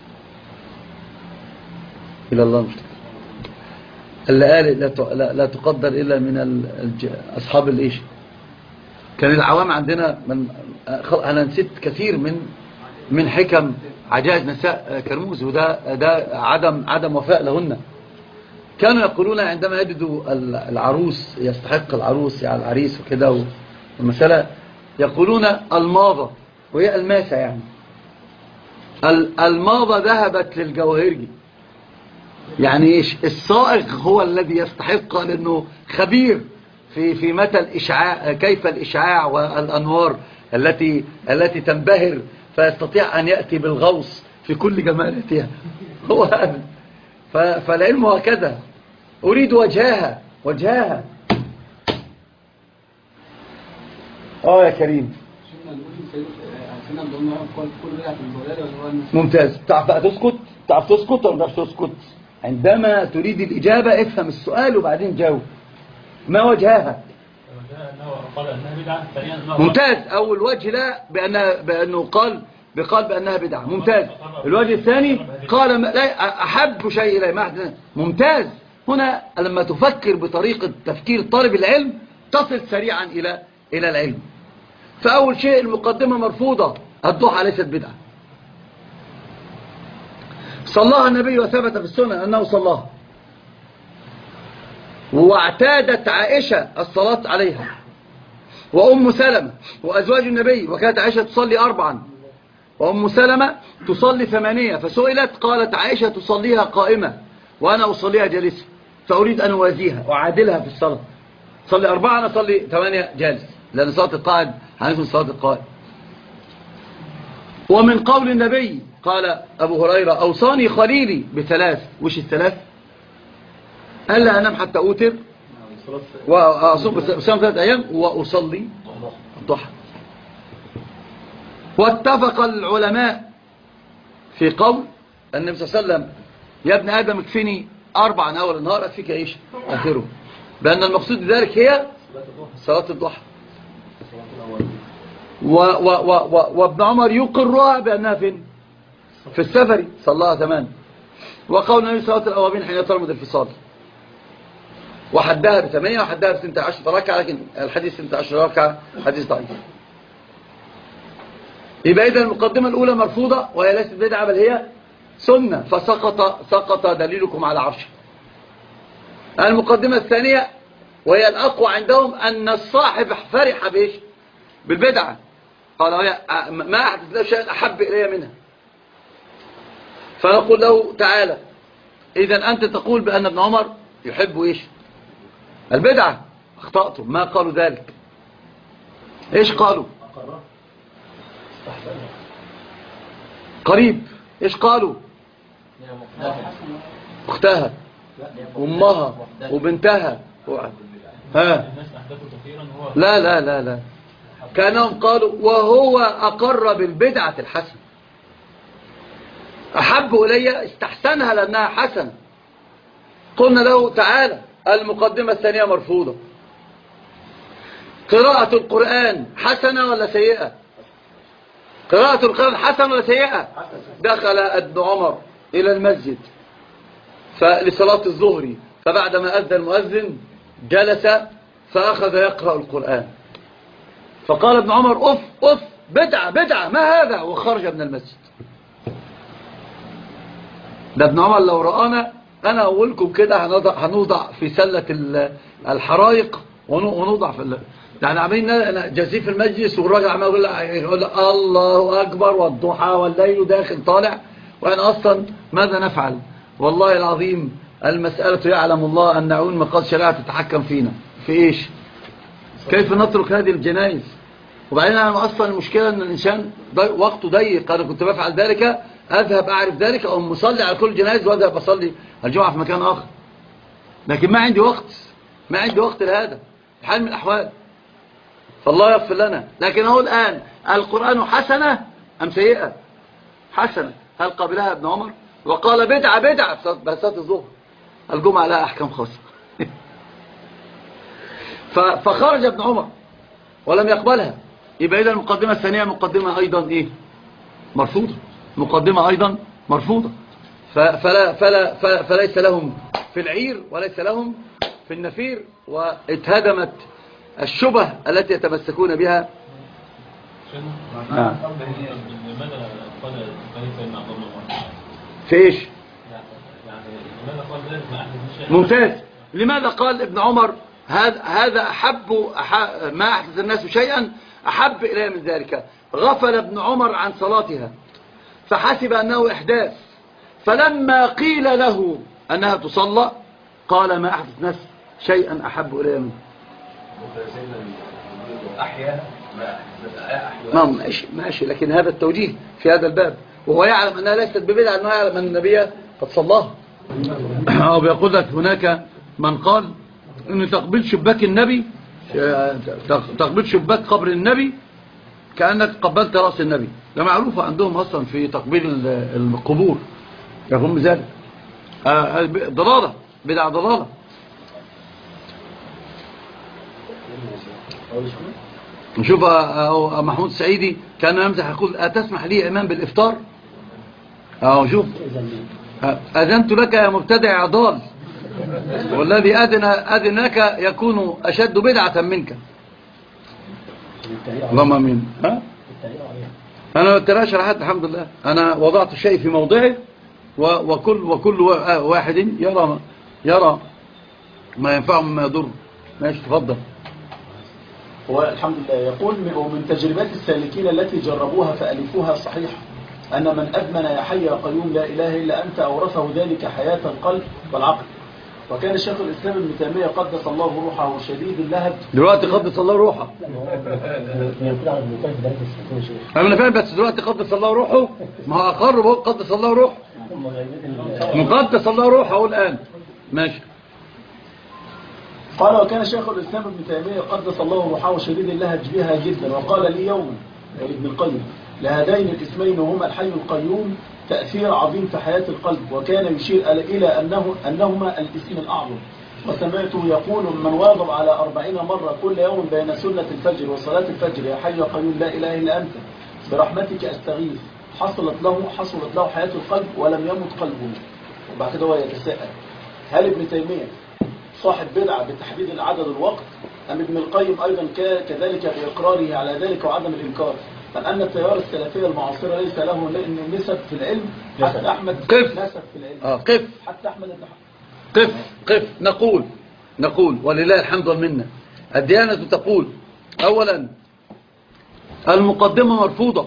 إلى الله المشتكى. اللي قال لا تقدر إلا من أصحاب الإيش. كان العوام عندنا أنا نسيت كثير من حكم عجائز نساء كرموز وده عدم وفاء لهن. كانوا يقولون عندما يجدوا العروس يستحق العروس يعني العريس وكده والمسألة يقولون الماضة وهي الماسة يعني الماضة ذهبت للجواهرجي. يعني ايش الصائغ هو الذي يستحق لأنه خبير في متى الإشعاع كيف الإشعاع والأنوار التي تنبهر فيستطيع أن يأتي بالغوص في كل جمالاتها. هو هذا. فالعلم هكذا. أريد وجهها يا كريم ممتاز. تعرف تسكت ولا مش تسكت؟ عندما تريد الإجابة افهم السؤال وبعدين جاوب. ما وجهها؟ ممتاز. أول وجه لا بأنه قال بأنها بدعة. ممتاز. الوجه الثاني قال لا أحب شيء إليه ما. ممتاز. هنا لما تفكر بطريقة تفكير طالب العلم تصل سريعا إلى العلم. فأول شيء المقدمة مرفوضة. الضحى ليست بدعة. صلاها النبي وثبت في السنة أنه صلاها واعتادت عائشة الصلاة عليها وأم سلمة وأزواج النبي وكانت عائشة تصلي 4 وأم سلمة تصلي 8 فسئلت قالت عائشة تصليها قائمة وأنا أصليها جالسة فأريد أن أوازيها وأعادلها في الصلاة. صلي 4 أنا أصلي 8 جالس لأن صلاة القاعد هنسمي صلاة القائم. ومن قول النبي قال أبو هريرة أوصاني خليلي ب3. وش ال3؟ ألا أنام حتى أوتر وأصوم بصيام 3 أيام وأصلي الضحى. واتفق العلماء في قول النبي صلى الله عليه وسلم: يا ابن آدم اكفني 4 عن أول النهار أكفيك إيش آخره، بأن المقصود بذلك هي صلاة الضحى. وابن عمر يقرها بأنها فين؟ في السفر صلاها 8. وقول النبي صلاة الأوابين حين ترمض الفصال، وحدها ب8 وحدها ب12 ركعة، لكن الحديث 12 ركعة حديث ضعيف. يبقى إذا المقدمة الأولى مرفوضة وهي ليست بدعة بل هي سنة، فسقط دليلكم على عرشه. المقدمة الثانية وهي الأقوى عندهم أن الصاحب فرح بإيش؟ بالبدعة، قال ما أحدث له شيء أحب إلي منها. فنقول له: تعالى، إذا أنت تقول بأن ابن عمر يحب إيش؟ البدعة. اخطأتم، ما قالوا ذلك. إيش قالوا؟ قريب. إيش قالوا؟ أختها وأمها وبنتها ها. لا لا لا لا، كانهم قالوا وهو أقر بالبدعة الحسنة، أحب إلي، استحسنها لأنها حسنة. قلنا له: تعالى، المقدمة الثانية مرفوضة. قراءة القرآن حسنة ولا سيئة؟ قراءة القرآن حسنة ولا سيئة؟ دخل ابن عمر إلى المسجد لصلاة الظهر، فبعدما أذن المؤذن جلس فأخذ يقرأ القرآن، فقال ابن عمر: أف أف، بدعة بدعة، ما هذا؟ وخرج من المسجد. ده ابن عمر لو رآنا، أنا أقولكم كده هنوضع في سلة الحرائق ونوضع في يعني عمالين جزيف المجلس، والراجل عمال يقول الله أكبر والضحى والليل داخل طالع، وأنا أصلا ماذا نفعل؟ والله العظيم المسألة يعلم الله أن نعون مقاصد شريعة تتحكم فينا في إيش؟ كيف نترك هذه الجنائز؟ وبعدين أنا أصلا المشكلة أن الإنسان وقته ضيق. أنا كنت بفعل ذلك، أذهب أعرف ذلك أو مصلي على كل جنائز وأذهب أصلي الجمعة في مكان آخر، لكن ما عندي وقت لهذا حال من الأحوال، فالله يغفر لنا. لكن هو الآن القرآن حسنة أم سيئة؟ حسنة. هل قبلها ابن عمر؟ وقال بدعة بدعة بسات الظهر، الجمعة لها أحكام خاصة. فخرج ابن عمر ولم يقبلها. يبقى إذا المقدمة الثانية مقدمة أيضا إيه؟ مرفوضة. مقدمة أيضا مرفوضة. فليس لهم في العير وليس لهم في النفير، واتهدمت الشبه التي يتمسكون بها. في ايش؟ ممتاز. لماذا قال ابن عمر هذا ما أحدث الناس شيئا أحب إليه من ذلك؟ غفل ابن عمر عن صلاتها فحسب أنه إحداث، فلما قيل له أنها تصلى قال ما أحدث الناس شيئا أحب إليه منه. ماشي، لكن هذا التوجيه في هذا الباب، وهو يعلم أنها ليست ببدعة، أنه يعلم أن النبي قد صلاها. أو بيقول لك هناك من قال أن تقبيل شباك النبي، تقبيل شباك قبر النبي كأنك قبلت رأس النبي. ده معروف عندهم أصلا في تقبيل القبور، يقوم بذلك. ضلالة، بدعة ضلالة. نشوف محمود السعيدي كان يمزح يقول: أتسمح لي إمام بالإفطار؟ شوف، أذنت لك يا مبتدع ضال، والذي أذن لك يكون أشد بدعة منك. اللهم امين. أنا ما اتراش على حد، الحمد لله. أنا وضعت الشيء في موضعه، وكل واحد يرى ما ينفعه مما يضر. ماشي، تفضل. هو الحمد لله يقول: ومن تجربات السالكين التي جربوها فألفوها صحيحة أن من أدمن يا حي يا قيوم لا إله إلا أنت أورثه ذلك حياة القلب والعقل. وكان الشيخ الإسلام ابن تيمية قدس الله روحه شديد اللهب. دلوقتي قدس الله روحه. أنا فاهم، بس دلوقتي قدس الله روحه، ما هو أقر بقول قدس الله روحه، مقدس الله روحه الآن. ماشي. قال وكان شيخ الإسلام ابن تيمية قدس الله روحه شديد اللهج بها جدا، وقال لي يوما ابن القيم لهذين الاسمين وهما الحي القيوم تأثير عظيم في حياة القلب، وكان يشير إلى أنهما الاسم الأعظم. وسمعته يقول من واظب على 40 مرة كل يوم بين سنة الفجر وصلاة الفجر يا حي يا قيوم لا إله إلا أنت برحمتك أستغيث حصلت له حياة القلب ولم يمت قلبه. وبعد كده هو يتساءل هل ابن تيمية صاحب بدعة بتحديد العدد الوقت أم ابن القيم أيضا كذلك بإقراره على ذلك وعدم الإنكار؟ فأن التيار السلفية المعاصرة ليس له نسب في العلم حتى أحمد نسب في العلم حتى أحمد قف نقول ولله الحمد والمنة. الديانة تقول أولا المقدمة مرفوضة،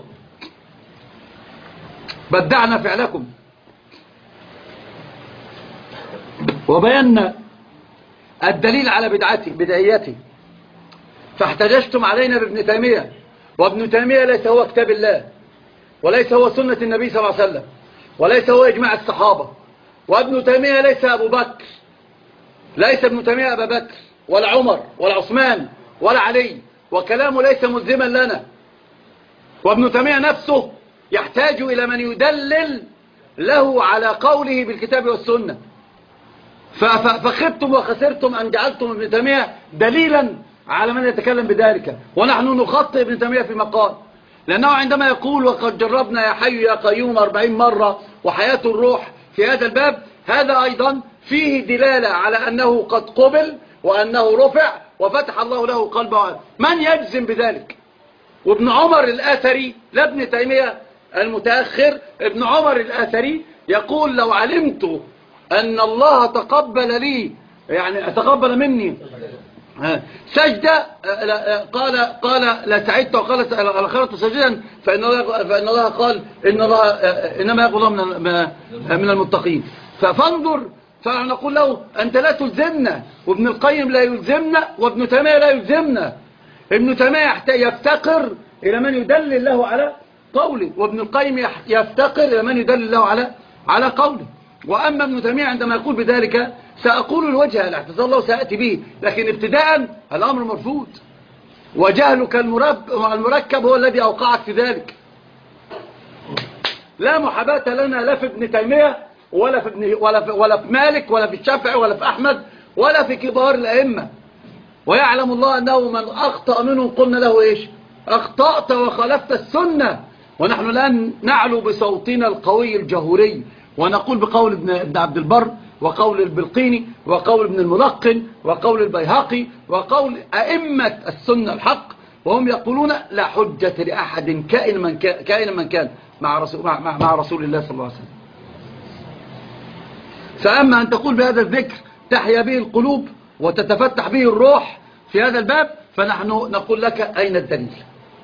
بدعنا فعلكم وبينا الدليل على بدعيته، فاحتججتم علينا بابن تيمية، وابن تيمية ليس هو كتاب الله، وليس هو سنة النبي صلى الله عليه وسلم، وليس هو إجماع الصحابة، وابن تيمية ليس أبو بكر، ليس ابن تيمية أبا بكر ولا عمر ولا عثمان ولا علي، وكلامه ليس ملزما لنا. وابن تيمية نفسه يحتاج إلى من يدلل له على قوله بالكتاب والسنة. فخبتم وخسرتم أن جعلتم ابن تيمية دليلا على من يتكلم بذلك، ونحن نخطئ ابن تيمية في مقال، لأنه عندما يقول وقد جربنا يا حي يا قيوم 40 مرة وحياة الروح في هذا الباب، هذا أيضا فيه دلالة على أنه قد قبل وأنه رفع وفتح الله له قلبه. من يجزم بذلك؟ وابن عمر الآثري لا ابن تيمية المتأخر، ابن عمر الآثري يقول لو علمت أن الله تقبل لي يعني تقبل مني سجدة قال لا سعدت، وقال لخرجت سجدا، فإن الله قال إن الله إنما يقول من المتقين. فانظر، فنقول له أنت لا تلزمنا، وابن القيم لا يلزمنا، وابن تيمية لا يلزمنا. ابن تيمية يفتقر إلى من يدلل له على قوله، وابن القيم يفتقر إلى من يدلل له على قوله. وأما ابن تيمية عندما يقول بذلك سأقول الوجه الاعتذار الله سأتي به، لكن ابتداء الأمر مرفوض، وجهلك المركب هو الذي أوقعك في ذلك. لا محاباة لنا لا في ابن تيمية ولا في مالك ولا في الشافعي ولا في أحمد ولا في كبار الأئمة، ويعلم الله أنه من أخطأ منهم قلنا له إيش؟ أخطأت وخالفت السنة. ونحن الآن نعلو بصوتنا القوي الجهوري ونقول بقول ابن عبد البر، وقول البلقيني، وقول ابن الملقن، وقول البيهقي، وقول أئمة السنة الحق، وهم يقولون لا حجة لأحد كائن من كان مع رسول الله صلى الله عليه وسلم. فأما أن تقول بهذا الذكر تحيا به القلوب وتتفتح به الروح في هذا الباب، فنحن نقول لك أين الدليل؟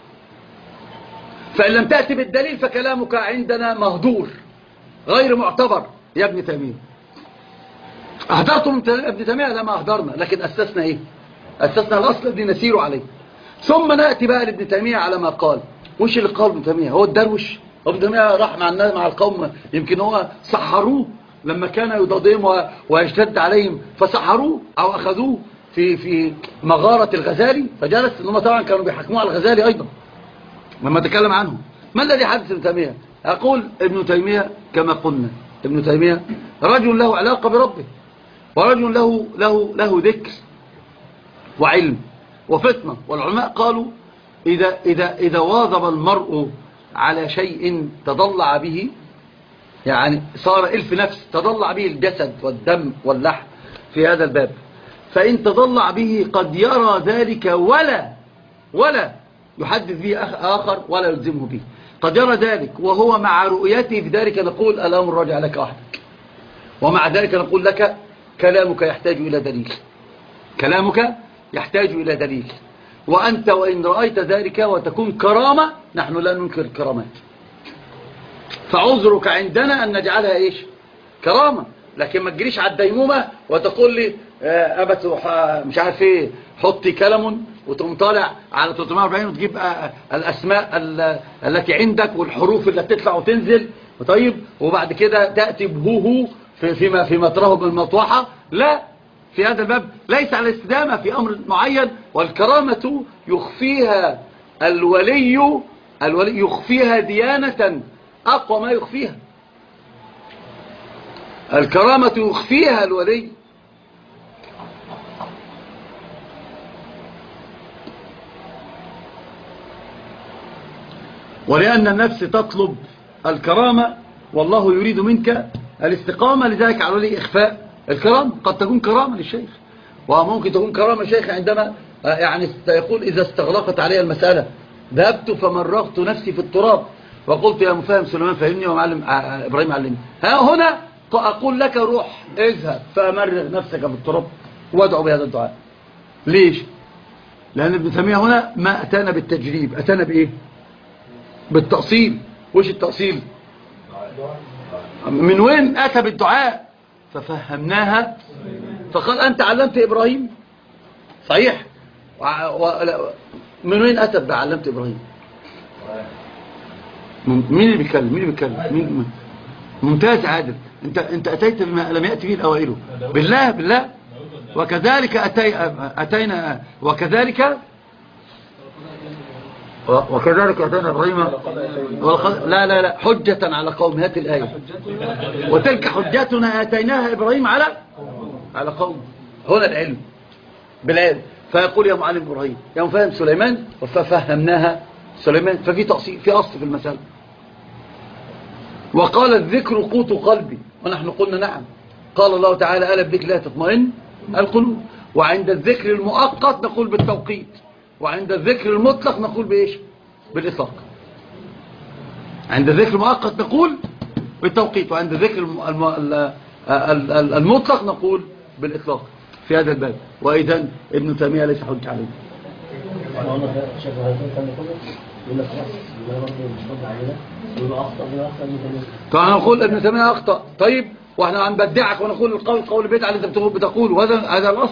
فإن لم تأتي بالدليل فكلامك عندنا مهدور غير معتبر يا ابن تيمية. أهدرتم ابن تيمية؟ لا، ما أهدرنا، لكن أسسنا إيه؟ أسسنا الأصل الذي نسير عليه. ثم نأتي بقى لابن تيمية على ما قال. وش اللي قال ابن تيمية؟ هو الدروش؟ ابن تيمية راح مع القوم، يمكن هو سحروه لما كان يضادهم ويشتد عليهم، فسحروه أو أخذوه في مغارة الغزالي فجلس. إنهم طبعا كانوا بيحكموا على الغزالي أيضا لما تكلم عنهم. ما الذي حدث ابن تيمية؟ أقول ابن تيمية كما قلنا، ابن تيمية رجل له علاقة بربه، ورجل له ذكر وعلم وفتنة. والعلماء قالوا إذا واظب المرء على شيء تضلع به، يعني صار إلف نفس تضلع به الجسد والدم واللحم في هذا الباب، فإن تضلع به قد يرى ذلك ولا يحدث به آخر ولا يلزمه به، قد يرى ذلك وهو مع رؤيته في ذلك نقول الأمر راجع لك وحدك. ومع ذلك نقول لك كلامك يحتاج إلى دليل، كلامك يحتاج إلى دليل. وأنت وإن رأيت ذلك وتكون كرامة، نحن لا ننكر الكرامات، فعذرك عندنا أن نجعلها إيش؟ كرامة. لكن ما تجريش على الديمومة وتقول لي أبت مش عارف إيه، حطي كلم وتقوم طالع على 340 وتجيب الأسماء التي عندك والحروف اللي تطلع وتنزل، طيب، وبعد كده تأتي بهوهو فيما تراه بالمطوحة. لا، في هذا الباب ليس على الاستدامة في أمر معين. والكرامة يخفيها الولي يخفيها ديانة أقوى ما يخفيها. الكرامة يخفيها الولي. ولأن النفس تطلب الكرامة والله يريد منك الاستقامة، لذلك على الولي إخفاء الكرامة. قد تكون كرامة للشيخ، وممكن تكون كرامة شيخ عندما يعني يقول إذا استغلقت علي المسألة ذهبت فمرغت نفسي في التراب وقلت يا مفاهم سليمان فهمني ومعلم إبراهيم علمني. ها هنا أقول لك روح اذهب فمرغ نفسك في التراب وادعو بهذا الدعاء. ليش؟ لأن ابن تيمية هنا ما أتانا بالتجريب، أتانا بإيه؟ بالتأصيل. وش التأصيل؟ من وين أتى بالدعاء؟ ففهمناها فقال أنت علمت إبراهيم صحيح. من وين أتى بعلمت إبراهيم؟ مين اللي بيتكلم؟ ممتاز عادل. انت أتيت بما لم يأتي به الأوائل. بالله وكذلك أتينا أتينا إبراهيم لا حجة على قوم. هات الآية. وتلك حجتنا آتيناها إبراهيم على قوم. هنا العلم بالعلم. فيقول يا معلم إبراهيم يا مفاهم سليمان ففهمناها سليمان. ففي تأصيل في أصل في المسألة. وقال الذكر قوت قلبي ونحن قلنا نعم. قال الله تعالى ألا بذكر لا تطمئن القلوب. وعند الذكر المؤقت نقول بالتوقيت، وعند الذكر المطلق نقول بإيش؟ بالإطلاق. عند الذكر المؤقت نقول بالتوقيت، وعند الذكر المطلق نقول بالإطلاق في هذا الباب. وإذن ابن تيمية ليس حجة عليه. طبعا نقول ابن تيمية أخطأ. طيب واحنا عم بدعك ونقول القول بدعة اللي انت بتقول، وهذا الأصل.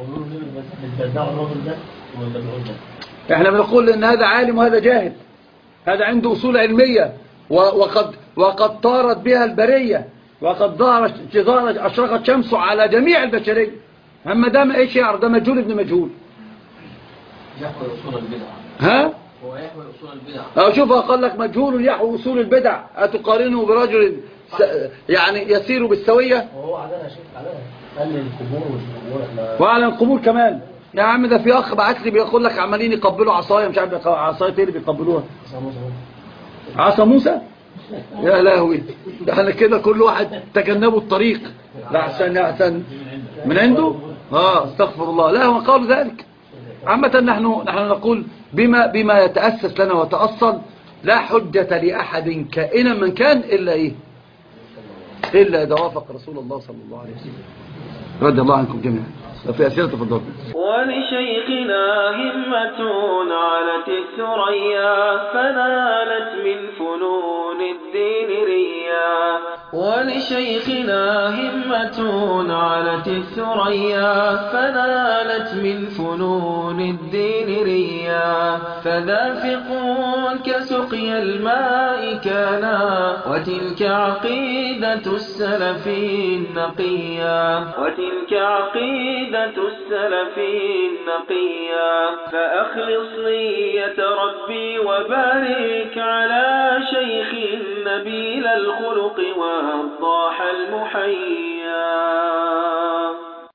احنا بنقول ان هذا عالم وهذا جاهل، هذا عنده أصول علمية وقد طارت بها البرية، وقد ظهرت أشرقت شمسه على جميع البشرية. أما ده ايش يعرف؟ ده مجهول ابن مجهول. يحوي أصول البدع. ها؟ هو يحوي أصول البدع. شوف قال لك مجهول يحوي أصول البدع، أتقارنه برجل يعني يسير بالسوية؟ وهو عدنا شيء عدنا قال لي القبور والقبور. وعلى القبور كمان يا عم. ده في أخ بعت لي بيقول لك عمالين يقبلوا عصاية، مش عارف عصاية ايه اللي بيقبلوها؟ عصا موسى. يا لهوي، ده احنا كده كل واحد تجنبوا الطريق. لا أحسن من عنده. استغفر الله. لا هو قال ذلك. عامة نحن نقول بما يتأسس لنا وتأصل. لا حجة لأحد كائنا من كان إلا إيه؟ إلا إذا وافق رسول الله صلى الله عليه وسلم. رضي الله عنكم جميعا. في أسئلة تفضل. ولشيخنا همة علت الثريا فنالت من فنون الدين ريا. ولشيخنا همة علت الثريا فنالت من فنون الدين ريا. فذافق كسقي الماء كانا وتلك عقيدة السلف النقيا. وتلك عقيدة السلف النقيا. فأخلص نية ربي وبارك على شيخ نبيل الخلق والضاح المحيا.